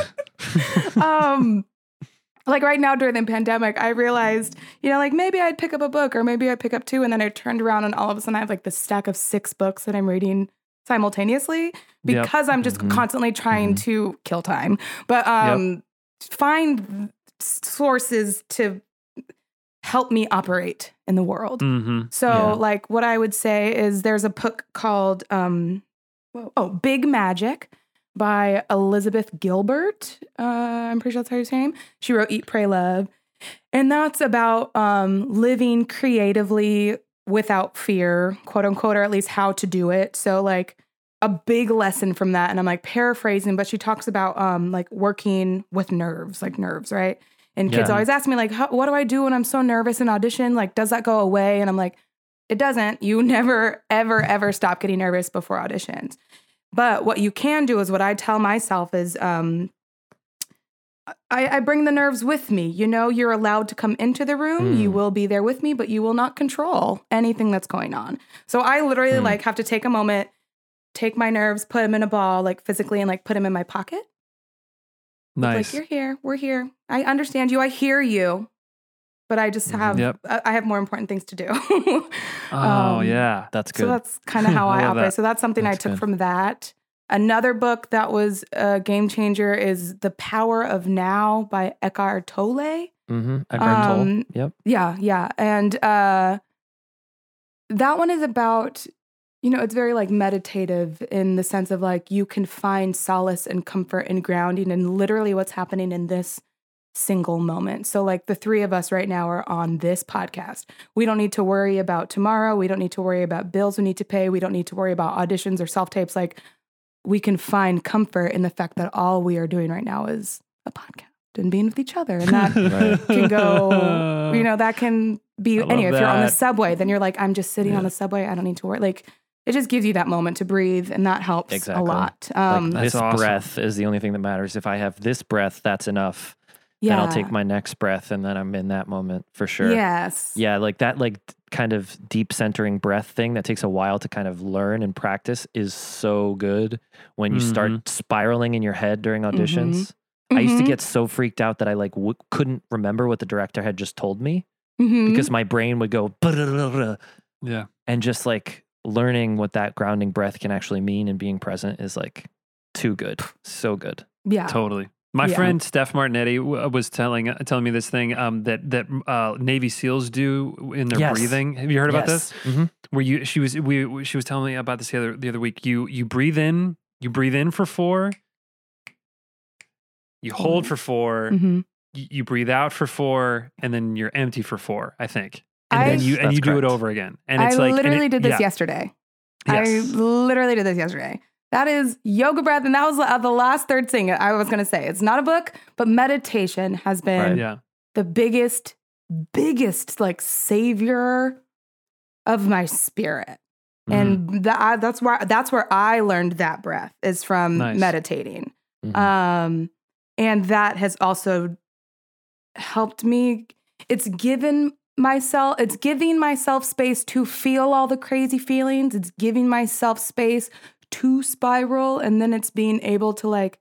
um like right now during the pandemic, I realized, you know, like maybe I'd pick up a book or maybe I'd pick up two, and then I turned around and all of a sudden I have like this stack of six books that I'm reading simultaneously Yep. because I'm just Mhm. constantly trying to kill time. But um find sources to help me operate in the world. Mm-hmm. So, Yeah. like, what I would say is there's a book called um, whoa, oh, Big Magic by Elizabeth Gilbert. Uh, I'm pretty sure that's how you say her name. She wrote Eat, Pray, Love. And that's about um, living creatively without fear, quote unquote, or at least how to do it. So, like, a big lesson from that. And I'm like paraphrasing, but she talks about um, like working with nerves, like nerves, right? And kids Yeah. always ask me, like, How, what do I do when I'm so nervous in audition? Like, does that go away? And I'm like, it doesn't. You never, ever, ever stop getting nervous before auditions. But what you can do is what I tell myself is um, I, I bring the nerves with me. You know, you're allowed to come into the room. Mm. You will be there with me, but you will not control anything that's going on. So I literally Mm. like have to take a moment, take my nerves, put them in a ball, like physically, and like put them in my pocket. Nice. Like, you're here. We're here. I understand you. I hear you. But I just have Yep. I I have more important things to do. oh Um, yeah. That's So good. that's kind of how I I, love operate. that. So that's something That's I took good. from that. Another book that was a game changer is The Power of Now by Eckhart Tolle. mm-hmm. Eckhart Tolle. Um, Yep. Yeah, yeah. And uh, that one is about, you know, it's very like meditative in the sense of like you can find solace and comfort and grounding in literally what's happening in this single moment. So like the three of us right now are on this podcast. We don't need to worry about tomorrow. We don't need to worry about bills we need to pay. We don't need to worry about auditions or self-tapes. Like we can find comfort in the fact that all we are doing right now is a podcast and being with each other. And that Right. can go, you know, that can be I love anyway. If you're on the that. subway, then you're like, I'm just sitting Yeah. on the subway. I don't need to worry. Like it just gives you that moment to breathe, and that helps Exactly. a lot. Um, like That's this awesome. breath is the only thing that matters. If I have this breath, that's enough. Then I'll take my next breath, and then I'm in that moment for sure. Yes. Yeah, like that, like t- kind of deep centering breath thing that takes a while to kind of learn and practice is so good when you Mhm. start spiraling in your head during auditions. I used to Mhm. get so freaked out that I like w- couldn't remember what the director had just told me Mhm. because my brain would go Yeah. and just like learning what that grounding breath can actually mean and being present is like too good, so good. yeah. Totally. My Yeah. friend Steph Martinetti w- was telling uh, telling me this thing um, that that uh, Navy SEALs do in their Yes. breathing. Have you heard about Yes. this? Mhm. Where you she was we she was telling me about this the other the other week. You you breathe in you breathe in for four, You hold for four, Mm-hmm. y- you breathe out for four, and then you're empty for four, I think. And I- then you and That's you do it correct. over again. And I it's like and literally it- did this yeah. yesterday. Yes. I literally did this yesterday. That is yoga breath. And that was uh, the last third thing I was going to say. It's not a book, but meditation has been Right. Yeah. the biggest, biggest like savior of my spirit. Mhm. And that, that's where that's where I learned that breath is from Nice. meditating. Mhm. Um, and that has also helped me. It's given myself, it's giving myself space to feel all the crazy feelings. It's giving myself space to spiral. And then it's being able to like,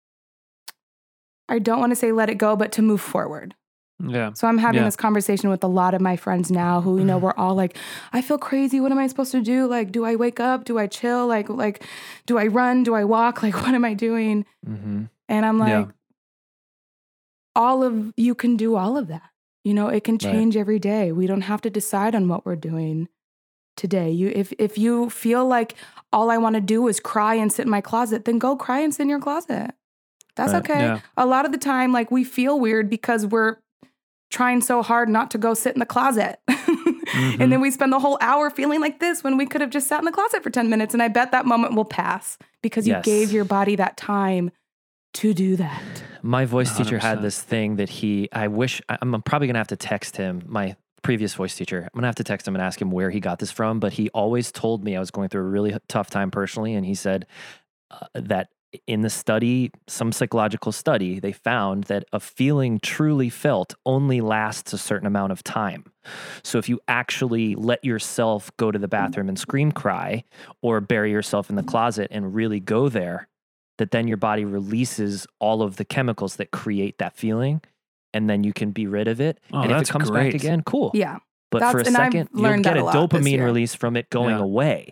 I don't want to say let it go, but to move forward. Yeah. So I'm having Yeah. this conversation with a lot of my friends now who, you know, we're all like, I feel crazy. What am I supposed to do? Like, do I wake up? Do I chill? Like, like, do I run? Do I walk? Like, what am I doing? Mhm. And I'm like, Yeah. all of you can do all of that. You know, it can Right. change every day. We don't have to decide on what we're doing today. You if if you feel like all I want to do is cry and sit in my closet, then go cry and sit in your closet. That's Right. okay. Yeah. A lot of the time, like we feel weird because we're trying so hard not to go sit in the closet. Mm-hmm. And then we spend the whole hour feeling like this when we could have just sat in the closet for ten minutes. And I bet that moment will pass because you Yes. gave your body that time to do that. My voice teacher one hundred had percent. this thing that he, I wish, I- I'm probably going to have to text him, my previous voice teacher. I'm going to have to text him and ask him where he got this from. But he always told me I was going through a really tough time personally. And he said uh, that in the study, some psychological study, they found that a feeling truly felt only lasts a certain amount of time. So if you actually let yourself go to the bathroom and scream cry or bury yourself in the closet and really go there, that then your body releases all of the chemicals that create that feeling, and then you can be rid of it. Oh, and if that's it comes great. back again, cool. Yeah. But That's- for a and I've second, you'll learned get that a a lot this dopamine year. release from it going Yeah. away.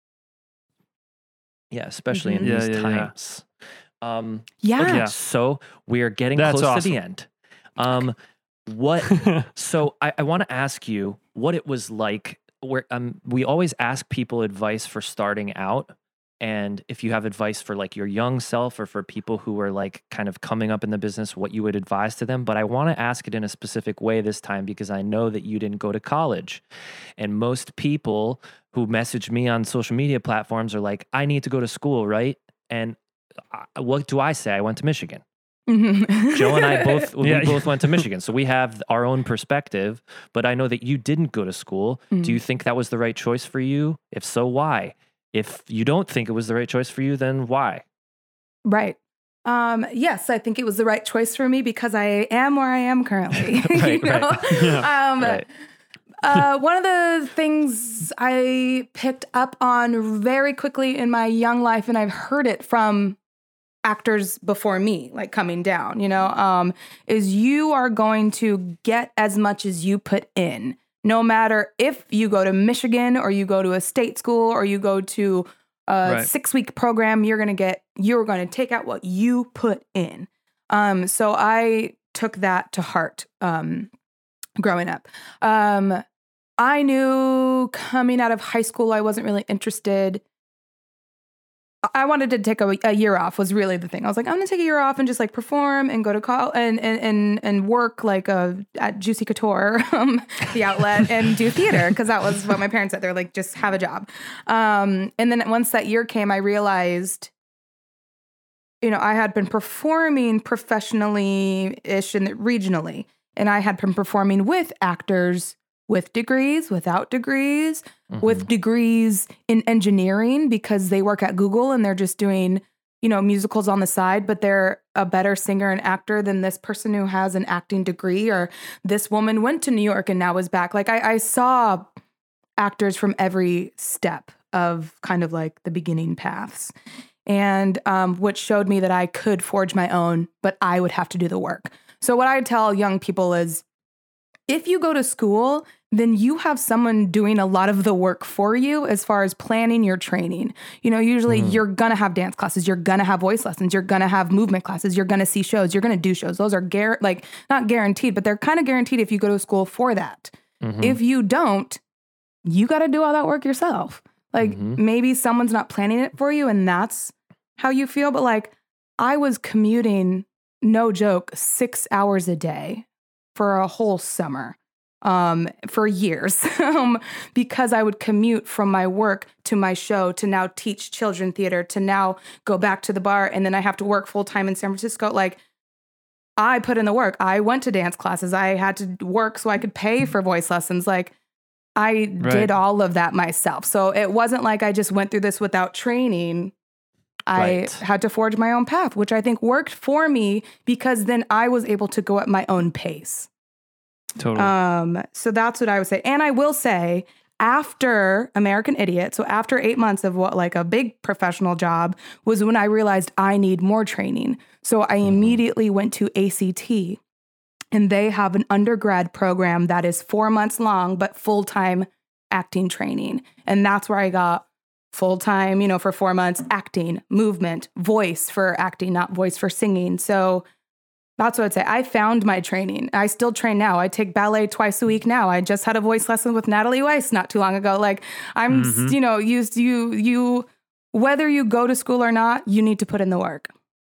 Yeah, especially Mhm. in Yeah, these yeah, yeah. times. Um, Yeah. okay, Yeah. so we are getting That's close to awesome. the end. Um, what? So I, I want to ask you what it was like. Where um, we always ask people advice for starting out, and if you have advice for like your young self or for people who are like kind of coming up in the business, what you would advise to them. But I want to ask it in a specific way this time because I know that you didn't go to college, and most people who message me on social media platforms are like, "I need to go to school, right?" And I, what do I say? I went to Michigan. Mhm. Joe and I both we Yeah. both went to Michigan, so we have our own perspective. But I know that you didn't go to school. Do you think that was the right choice for you? If so, why? If you don't think it was the right choice for you, then why? Right. Um, yes, I think it was the right choice for me because I am where I am currently. Right, you know? right. Um, Right. uh, one of the things I picked up on very quickly in my young life, and I've heard it from actors before me, like coming down, you know, um, is you are going to get as much as you put in. No matter if you go to Michigan or you go to a state school or you go to a Right. six week program, you're going to get, you're going to take out what you put in. Um, so I took that to heart um, growing up. Um, I knew coming out of high school, I wasn't really interested. I wanted to take a, a year off was really the thing. I was like, I'm gonna take a year off and just like perform and go to college and, and, and, and work like a, at Juicy Couture, um, the outlet, and do theater. Cause that was what my parents said. They're like, just have a job. Um, and then once that year came, I realized, you know, I had been performing professionally-ish and regionally, and I had been performing with actors with degrees, without degrees, Mhm. with degrees in engineering because they work at Google and they're just doing, you know, musicals on the side, but they're a better singer and actor than this person who has an acting degree, or this woman went to New York and now is back. Like I, I saw actors from every step of kind of like the beginning paths. And um, which showed me that I could forge my own, but I would have to do the work. So what I tell young people is, if you go to school, then you have someone doing a lot of the work for you as far as planning your training. You know, usually Mhm. you're going to have dance classes, you're going to have voice lessons, you're going to have movement classes, you're going to see shows, you're going to do shows. Those are gar- like not guaranteed, but they're kind of guaranteed if you go to school for that. Mhm. If you don't, you got to do all that work yourself. Like Mhm. maybe someone's not planning it for you and that's how you feel. But like I was commuting no joke, six hours a day for a whole summer. Um, for years, um, because I would commute from my work to my show to now teach children theater to now go back to the bar, and then I have to work full time in San Francisco. Like, I put in the work. I went to dance classes. I had to work so I could pay for voice lessons. Like, I Right. did all of that myself. So it wasn't like I just went through this without training. I Right. had to forge my own path, which I think worked for me because then I was able to go at my own pace. Totally. Um, so that's what I would say. And I will say, after American Idiot, so after eight months of what like a big professional job, was when I realized I need more training. So I immediately went to A C T, and they have an undergrad program that is four months long, but full-time acting training. And that's where I got full-time, you know, for four months, acting, movement, voice for acting, not voice for singing. So that's what I'd say. I found my training. I still train now. I take ballet twice a week now. I just had a voice lesson with Natalie Weiss not too long ago. Like, I'm, Mhm. you know, used you, you, whether you go to school or not, you need to put in the work,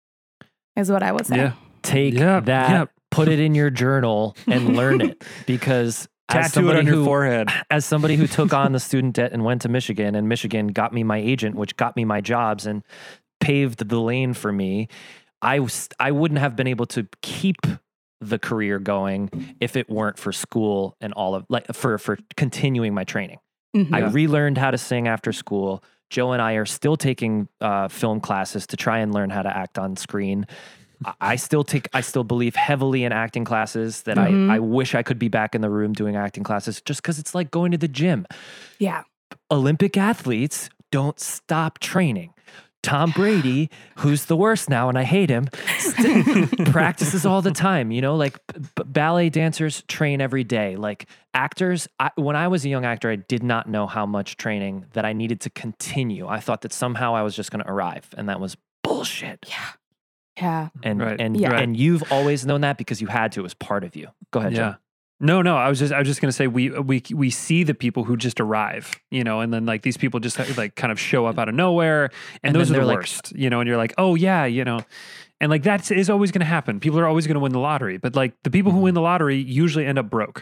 is what I would say. yeah. Take Yeah, that, yeah. put it in your journal and learn it, because as Tattoo it somebody on your who, forehead. as somebody who took on the student debt and went to Michigan, and Michigan got me my agent, which got me my jobs and paved the lane for me, I was, I wouldn't have been able to keep the career going if it weren't for school and all of like for for continuing my training. Mhm. I relearned how to sing after school. Joe and I are still taking uh, film classes to try and learn how to act on screen. I- I still take, I still believe heavily in acting classes that Mhm. I, I wish I could be back in the room doing acting classes, just because it's like going to the gym. Yeah. Olympic athletes don't stop training. Tom Brady, who's the worst now, and I hate him, st- practices all the time. You know, like b- b- ballet dancers train every day. Like actors, I, when I was a young actor, I did not know how much training that I needed to continue. I thought that somehow I was just going to arrive, and that was bullshit. Yeah. And Right. and Yeah. and you've always known that because you had to. It was part of you. Go ahead, Yeah. Joe. No, no. I was just, I was just gonna say we, we, we see the people who just arrive, you know, and then like these people just like kind of show up out of nowhere, and, And those then are the they're like- worst, you know. And you're like, oh yeah, you know, and like that is always gonna happen. People are always gonna win the lottery, but like the people who win the lottery usually end up broke.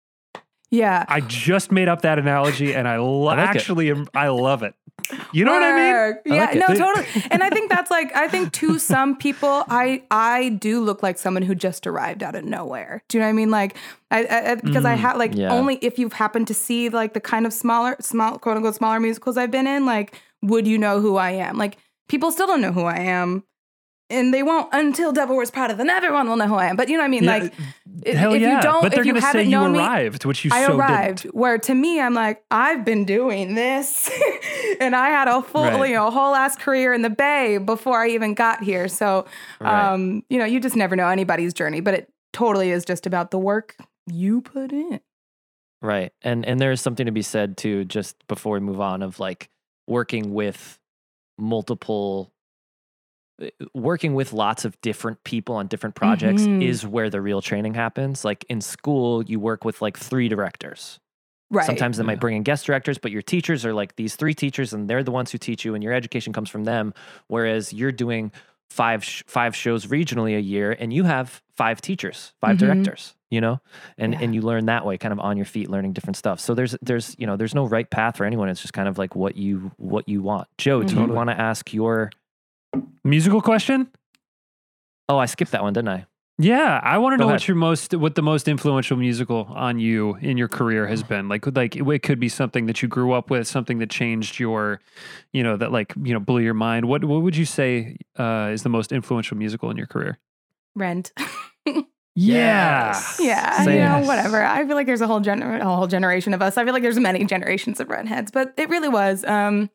Yeah. I just made up that analogy, and I, lo- I like it. actually am, I love it. You know what I mean? Work. I Yeah, like it. no, totally. And I think that's like, I think to some people, I I do look like someone who just arrived out of nowhere. Do you know what I mean? Like, I, I I- because I had like yeah. only if you've happened to see like the kind of smaller, small quote unquote smaller musicals I've been in, like, would you know who I am? Like, people still don't know who I am. And they won't until Devil Wears Prada. Then everyone will know who I am. But you know what I mean? Yeah, Like, i- Hell if yeah! you don't, but they're if you gonna say haven't you known me, arrived, which you I so arrived. didn't. Where to me, I'm like, I've been doing this, and I had a full, Right. you know, whole ass career in the Bay before I even got here. So, Right. um, you know, you just never know anybody's journey, but it totally is just about the work you put in. Right. And and there's something to be said too, just before we move on, of like working with multiple working with lots of different people on different projects Mhm. is where the real training happens. Like in school, you work with like three directors. Right. Sometimes they Yeah. might bring in guest directors, but your teachers are like these three teachers, and they're the ones who teach you, and your education comes from them. Whereas you're doing five sh- five shows regionally a year, and you have five teachers, five Mhm. directors, you know, and Yeah. and you learn that way, kind of on your feet, learning different stuff. So there's there's you know there's no right path for anyone. It's just kind of like what you what you want. Joe, do you Totally. want to ask your? Musical question? Oh, I skipped that one, didn't I? Yeah, I want to Go know ahead. what your most, what the most influential musical on you in your career has been. Like, like it, it could be something that you grew up with, something that changed your, you know, that like you know blew your mind. What what would you say uh, is the most influential musical in your career? Rent. Yes. Yeah, Say you know, yes. whatever. I feel like there's a whole gener- a whole generation of us. I feel like there's many generations of redheads, but it really was. Um,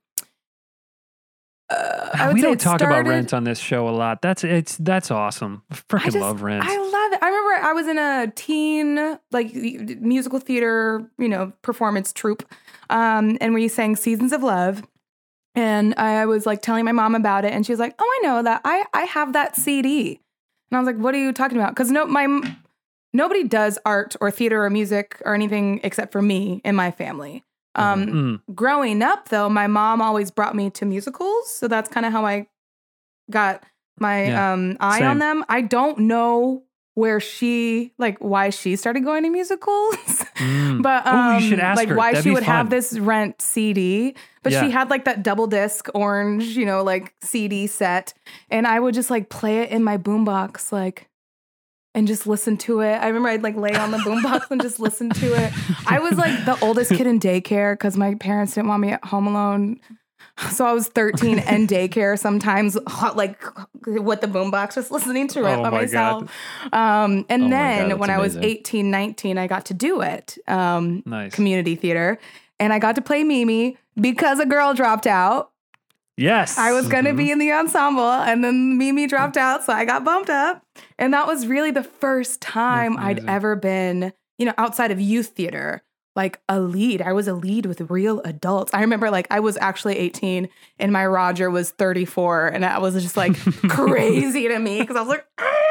uh, I would we say don't it talk about started- Rent on this show a lot. That's it's that's awesome. I I freaking just- love Rent. I love it. I remember I was in a teen like musical theater, you know, performance troupe, um, and we sang "Seasons of Love." And I was like telling my mom about it, and she was like, "Oh, I know that. I I have that C D." And I was like, "What are you talking about?" Because no, my nobody does art or theater or music or anything except for me and my family. Um, Mm. Growing up, though, my mom always brought me to musicals, so that's kind of how I got my Yeah. um eye Same. on them. I don't know where she like why she started going to musicals, Mm. but Ooh, um, you should ask like her. why That'd she be would have fun. this Rent C D. But Yeah. she had like that double disc orange, you know, like C D set, and I would just like play it in my boombox, like. And just listen to it. I remember I'd like lay on the boombox and just listen to it. I was like the oldest kid in daycare because my parents didn't want me at home alone. So I was thirteen and daycare sometimes, like with the boombox, just listening to it Oh by my myself. Um, and Oh my then God, that's when I was amazing. eighteen, nineteen, I got to do it, um, Nice. community theater. And I got to play Mimi because a girl dropped out. Yes. I was going to Mhm. be in the ensemble, and then Mimi dropped out, so I got bumped up. And that was really the first time That's I'd amazing. ever been, you know, outside of youth theater, like a lead. I was a lead with real adults. I remember like I was actually eighteen and my Roger was thirty-four, and that was just like crazy to me because I was like,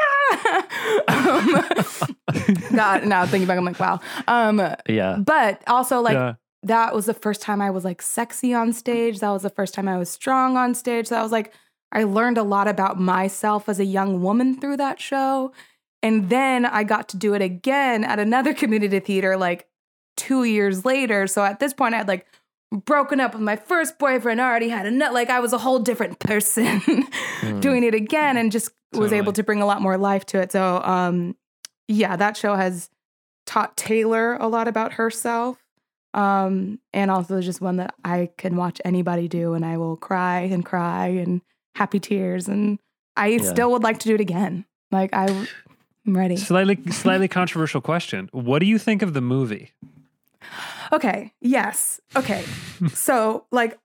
ah! um, God, now thinking back, I'm like, wow. Um, Yeah. but also like, Yeah. that was the first time I was like sexy on stage. That was the first time I was strong on stage. So I was like, I learned a lot about myself as a young woman through that show. And then I got to do it again at another community theater like two years later. So at this point, I had like broken up with my first boyfriend, already had a nut. Like I was a whole different person doing it again, and just was Totally. able to bring a lot more life to it. So um, yeah, that show has taught Taylor a lot about herself. Um, and also just one that I can watch anybody do, and I will cry and cry and happy tears. And I Yeah. still would like to do it again. Like I, I'm ready. Slightly, slightly controversial question. What do you think of the movie? Okay. Yes. Okay. So like,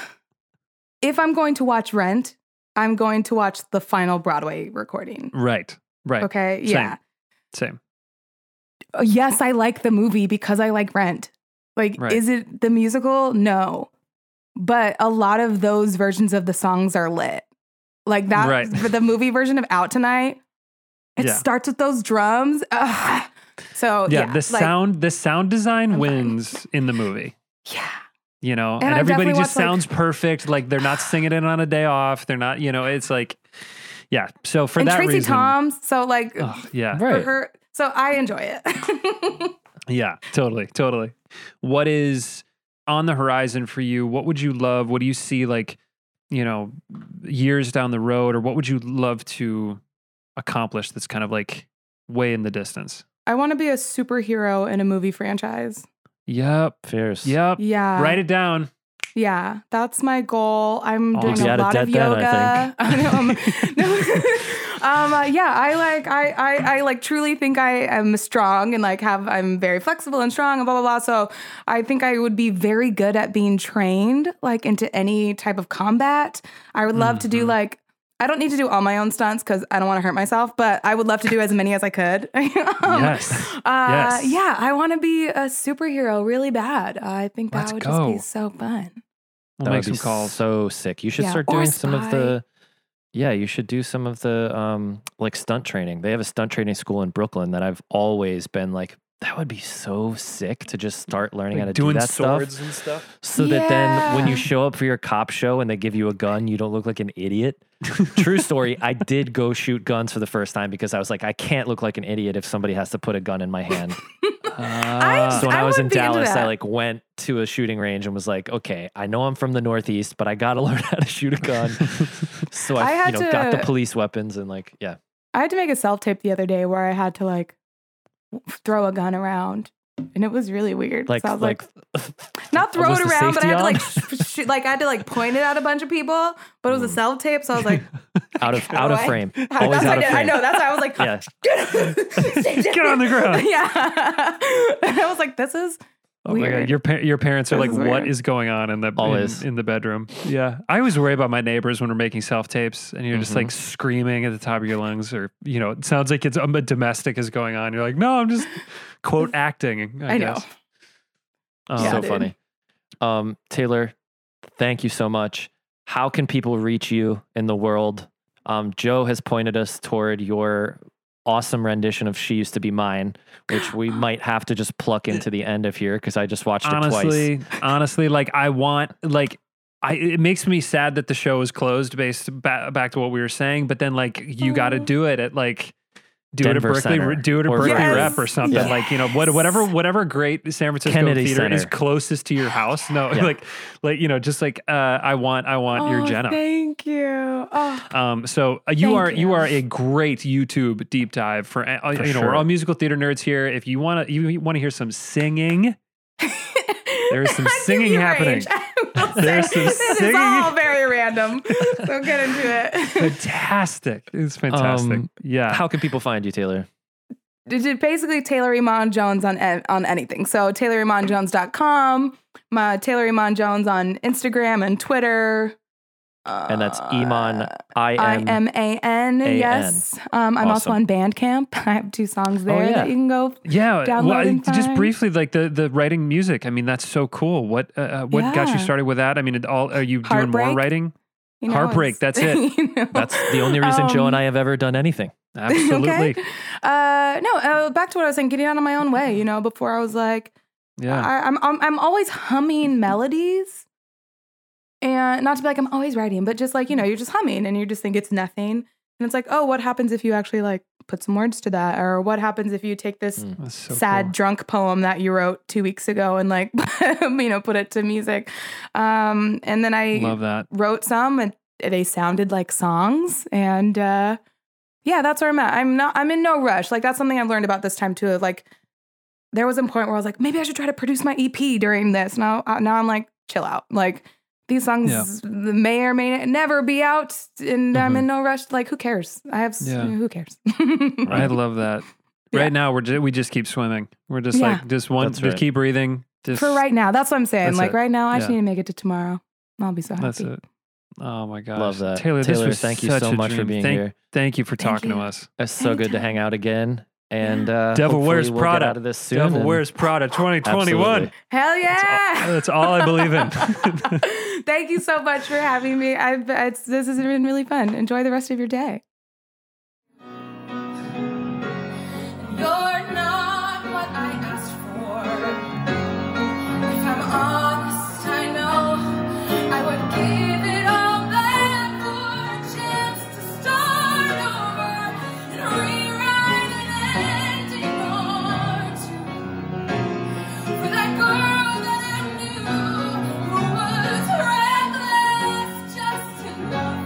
if I'm going to watch Rent, I'm going to watch the final Broadway recording. Right. Right. Okay. Same. Yeah. Same. Uh, Yes, I like the movie because I like Rent. Like, Right. is it the musical? No. But a lot of those versions of the songs are lit. Like that, Right. for the movie version of Out Tonight, it Yeah. starts with those drums. Ugh. So, Yeah. yeah. the like, sound, the sound design I'm fine. wins in the movie. Yeah. You know, And and, I everybody definitely just watch, like- sounds perfect. Like they're not singing it on a day off. They're not, you know, it's like, yeah. So for And that Tracy reason, Toms. So, like, oh, yeah, for Right. her. So, I enjoy it. yeah, totally, totally. What is on the horizon for you? What would you love? What do you see like, you know, years down the road, or what would you love to accomplish that's kind of like way in the distance? I want to be a superhero in a movie franchise. Yep. Fierce. Yep. Yeah. Write it down. Yeah, that's my goal. I'm Awesome. doing Be a out of lot of debt then, yoga. I think. um, no. um, uh, yeah, I like I, I I like truly think I am strong and like have I'm very flexible and strong and blah blah blah. So I think I would be very good at being trained like into any type of combat. I would love to do Mhm. like I don't need to do all my own stunts because I don't want to hurt myself, but I would love to do as many as I could. Um, Yes. Uh, Yes. Yeah, I want to be a superhero really bad. I think that Let's would go. just be so fun. We'll That make would some be calls. so sick. You should Yeah, start or doing some of spy. the yeah, you should do some of the um like stunt training. They have a stunt training school in Brooklyn that I've always been like, that would be so sick to just start learning how to Like do doing that swords stuff. and stuff. So that then when you Yeah. show up for your cop show and they give you a gun, you don't look like an idiot. True story. I did go shoot guns for the first time because I was like, I can't look like an idiot if somebody has to put a gun in my hand. I- So when I, I was would in be into Dallas, I that. like went to a shooting range and was like, okay, I know I'm from the Northeast, but I got to learn how to shoot a gun. So I, I had you know, got the to- police weapons and like, yeah. I had to make a self tape the other day where I had to like w- throw a gun around, and it was really weird. Like, so I was like, like, not throw was it the around, but I had to like, safety sh- sh- like I had to like point it at a bunch of people. But it was a self tape, so I was like, out of how out do of I- frame. how- Always that's out what of I, did. I frame. know. That's why I was like, Yeah. Get on the ground. Yeah, and I was like, this is Oh my weird. god, your par- your parents are This like, is what weird. is going on in the in- Always. in, the bedroom? Yeah, I always worry about my neighbors when we're making self tapes, and you're just Mhm. like screaming at the top of your lungs, or you know, it sounds like it's um, a domestic is going on. You're like, no, I'm just quote acting. I, I know. guess. Oh, Yeah, so dude. funny. Um, Taylor, thank you so much. How can people reach you in the world? Um, Joe has pointed us toward your awesome rendition of She Used to Be Mine, which we might have to just pluck into the end of here because I just watched it twice. honestly, honestly, like I want, like I, it makes me sad that the show is closed based ba- back to what we were saying, but then like you got to do it at like do Denver it at Berkeley, Center do it at or Berkeley Yes. Rep or something. Yes. Like, you know, what, whatever, whatever great San Francisco Kennedy theater is Center. closest to your house. No, Yeah. like, like, you know, just like, uh, I want, I want your Oh, Jenna. Thank you. Oh, Um, so uh, you Thank are you. you. are a great YouTube deep dive for, uh, For you know sure. we're all musical theater nerds here. If you want to you want to hear some singing, there's some I give singing you happening. range. I will There's say, some it singing. is all very random. So get into it. Fantastic! It's fantastic. Um, yeah. How can people find you, Taylor? Did it basically Taylor Iman Jones on e- on anything. So taylor iman jones dot com, my Taylor Iman Jones on Instagram and Twitter. Uh, And that's Iman, I I M. M A N. Yes. Um, I'm also Awesome. on Bandcamp. I have two songs there yeah. that you can go. Yeah, Download well, and just find. briefly, like the the writing music. I mean, that's so cool. What uh, uh, what got you Yeah. started with that? I mean, it all are you doing more Heartbreak. writing? You know, Heartbreak, it's- that's it. you know. That's the only reason Joe Um, and I have ever done anything. Absolutely. Okay. Uh, no, uh, back to what I was saying, getting out of my own way, you know, before I was like, Yeah. I, I'm, I'm, I'm always humming melodies. And not to be like, I'm always writing, but just like, you know, you're just humming and you just think it's nothing. And it's like, oh, what happens if you actually like put some words to that? Or what happens if you take this Mm. That's so sad cool. drunk poem that you wrote two weeks ago and like, you know, put it to music. Um, and then I Love that. wrote some and they sounded like songs. And uh, yeah, that's where I'm at. I'm not, I'm in no rush. Like that's something I've learned about this time too. Like there was a point where I was like, maybe I should try to produce my E P during this. Now, uh, now I'm like, chill out. Like these songs Yeah. may or may never be out and I'm Mhm. in no rush. Like who cares? I have, s- Yeah. who cares? I love that. Yeah. Right now, we're just, we just keep swimming. We're just Yeah. like just one, That's just right. keep breathing. Just For right now, that's what I'm saying. That's Like it. right now, I just Yeah. need to make it to tomorrow. I'll be so happy. That's it. Oh my gosh, Love that. Taylor. This Taylor, was thank you such so a much for dream. being thank, here. Thank you for Thank talking you. to us. It's so good to Anytime. hang out again. And uh, Devil hopefully Wears we'll Prada. get out of this soon. Devil and- Wears Prada twenty twenty-one. Absolutely. Hell yeah! That's all I believe in. Thank you so much for having me. I've, it's, this has been really fun. Enjoy the rest of your day. You're not what I asked for. If I'm honest, I know I would give it all back for a chance to start over and rewrite an ending or two for that girl that I knew who was reckless just enough.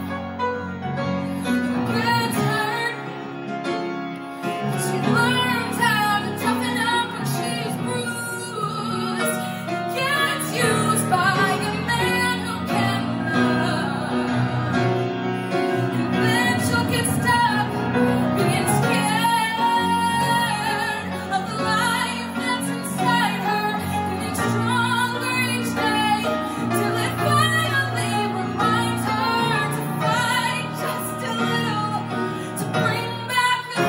Gets hurt. She learns how to toughen up when she's bruised. Gets used by a man who can love. And then she'll get stuck being scared of the life that's inside her. Getting stronger each day till it finally reminds her to fight just a little. To bring back the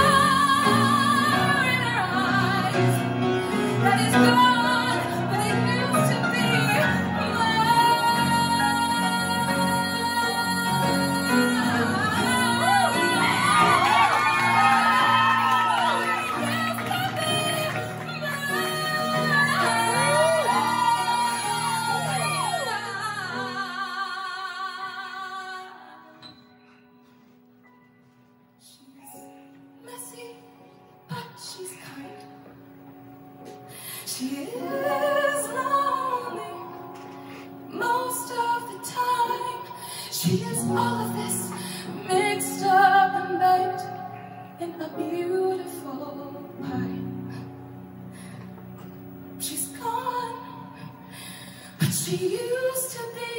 fire in her eyes that is gone, but it used to be messy, but she's kind. She is lonely most of the time. She is all of this mixed up and baked in a beautiful pie. She's gone, but she used to be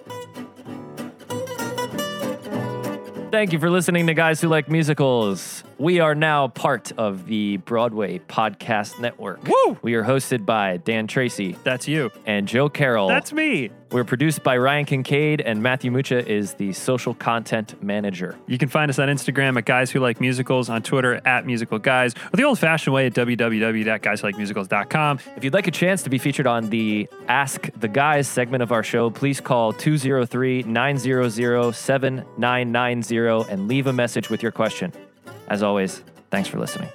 Thank you for listening to Guys Who Like Musicals. We are now part of the Broadway Podcast Network. Woo! We are hosted by Dan Tracy That's you. and Joe Carroll. That's me. We're produced by Ryan Kincaid, and Matthew Mucha is the social content manager. You can find us on Instagram at Guys Who Like Musicals, on Twitter at Musical Guys, or the old-fashioned way at w w w dot guys who like musicals dot com. If you'd like a chance to be featured on the Ask the Guys segment of our show, please call two oh three, nine hundred, seven nine nine zero and leave a message with your question. As always, thanks for listening.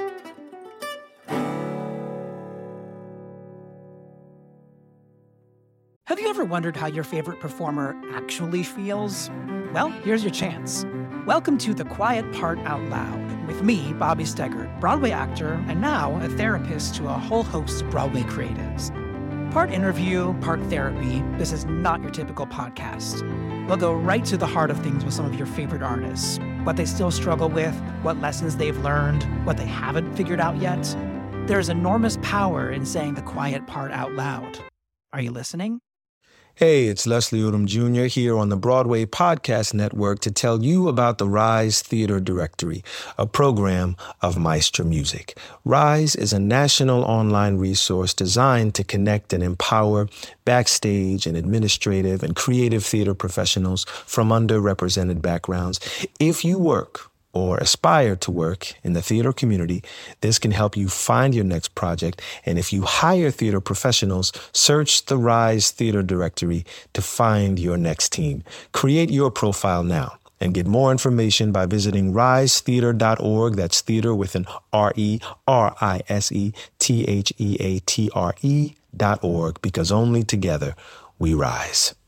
Have you ever wondered how your favorite performer actually feels? Well, here's your chance. Welcome to The Quiet Part Out Loud with me, Bobby Steggert, Broadway actor and now a therapist to a whole host of Broadway creatives. Part interview, part therapy, this is not your typical podcast. We'll go right to the heart of things with some of your favorite artists, what they still struggle with, what lessons they've learned, what they haven't figured out yet. There's enormous power in saying the quiet part out loud. Are you listening? Hey, it's Leslie Odom Junior here on the Broadway Podcast Network to tell you about the Rise Theater Directory, a program of Maestro Music. Rise is a national online resource designed to connect and empower backstage and administrative and creative theater professionals from underrepresented backgrounds. If you work or aspire to work in the theater community, this can help you find your next project. And if you hire theater professionals, search the Rise Theater Directory to find your next team. Create your profile now and get more information by visiting rise theater dot org. That's theater with an R E R I S E T H E A T R E dot org, because only together we rise.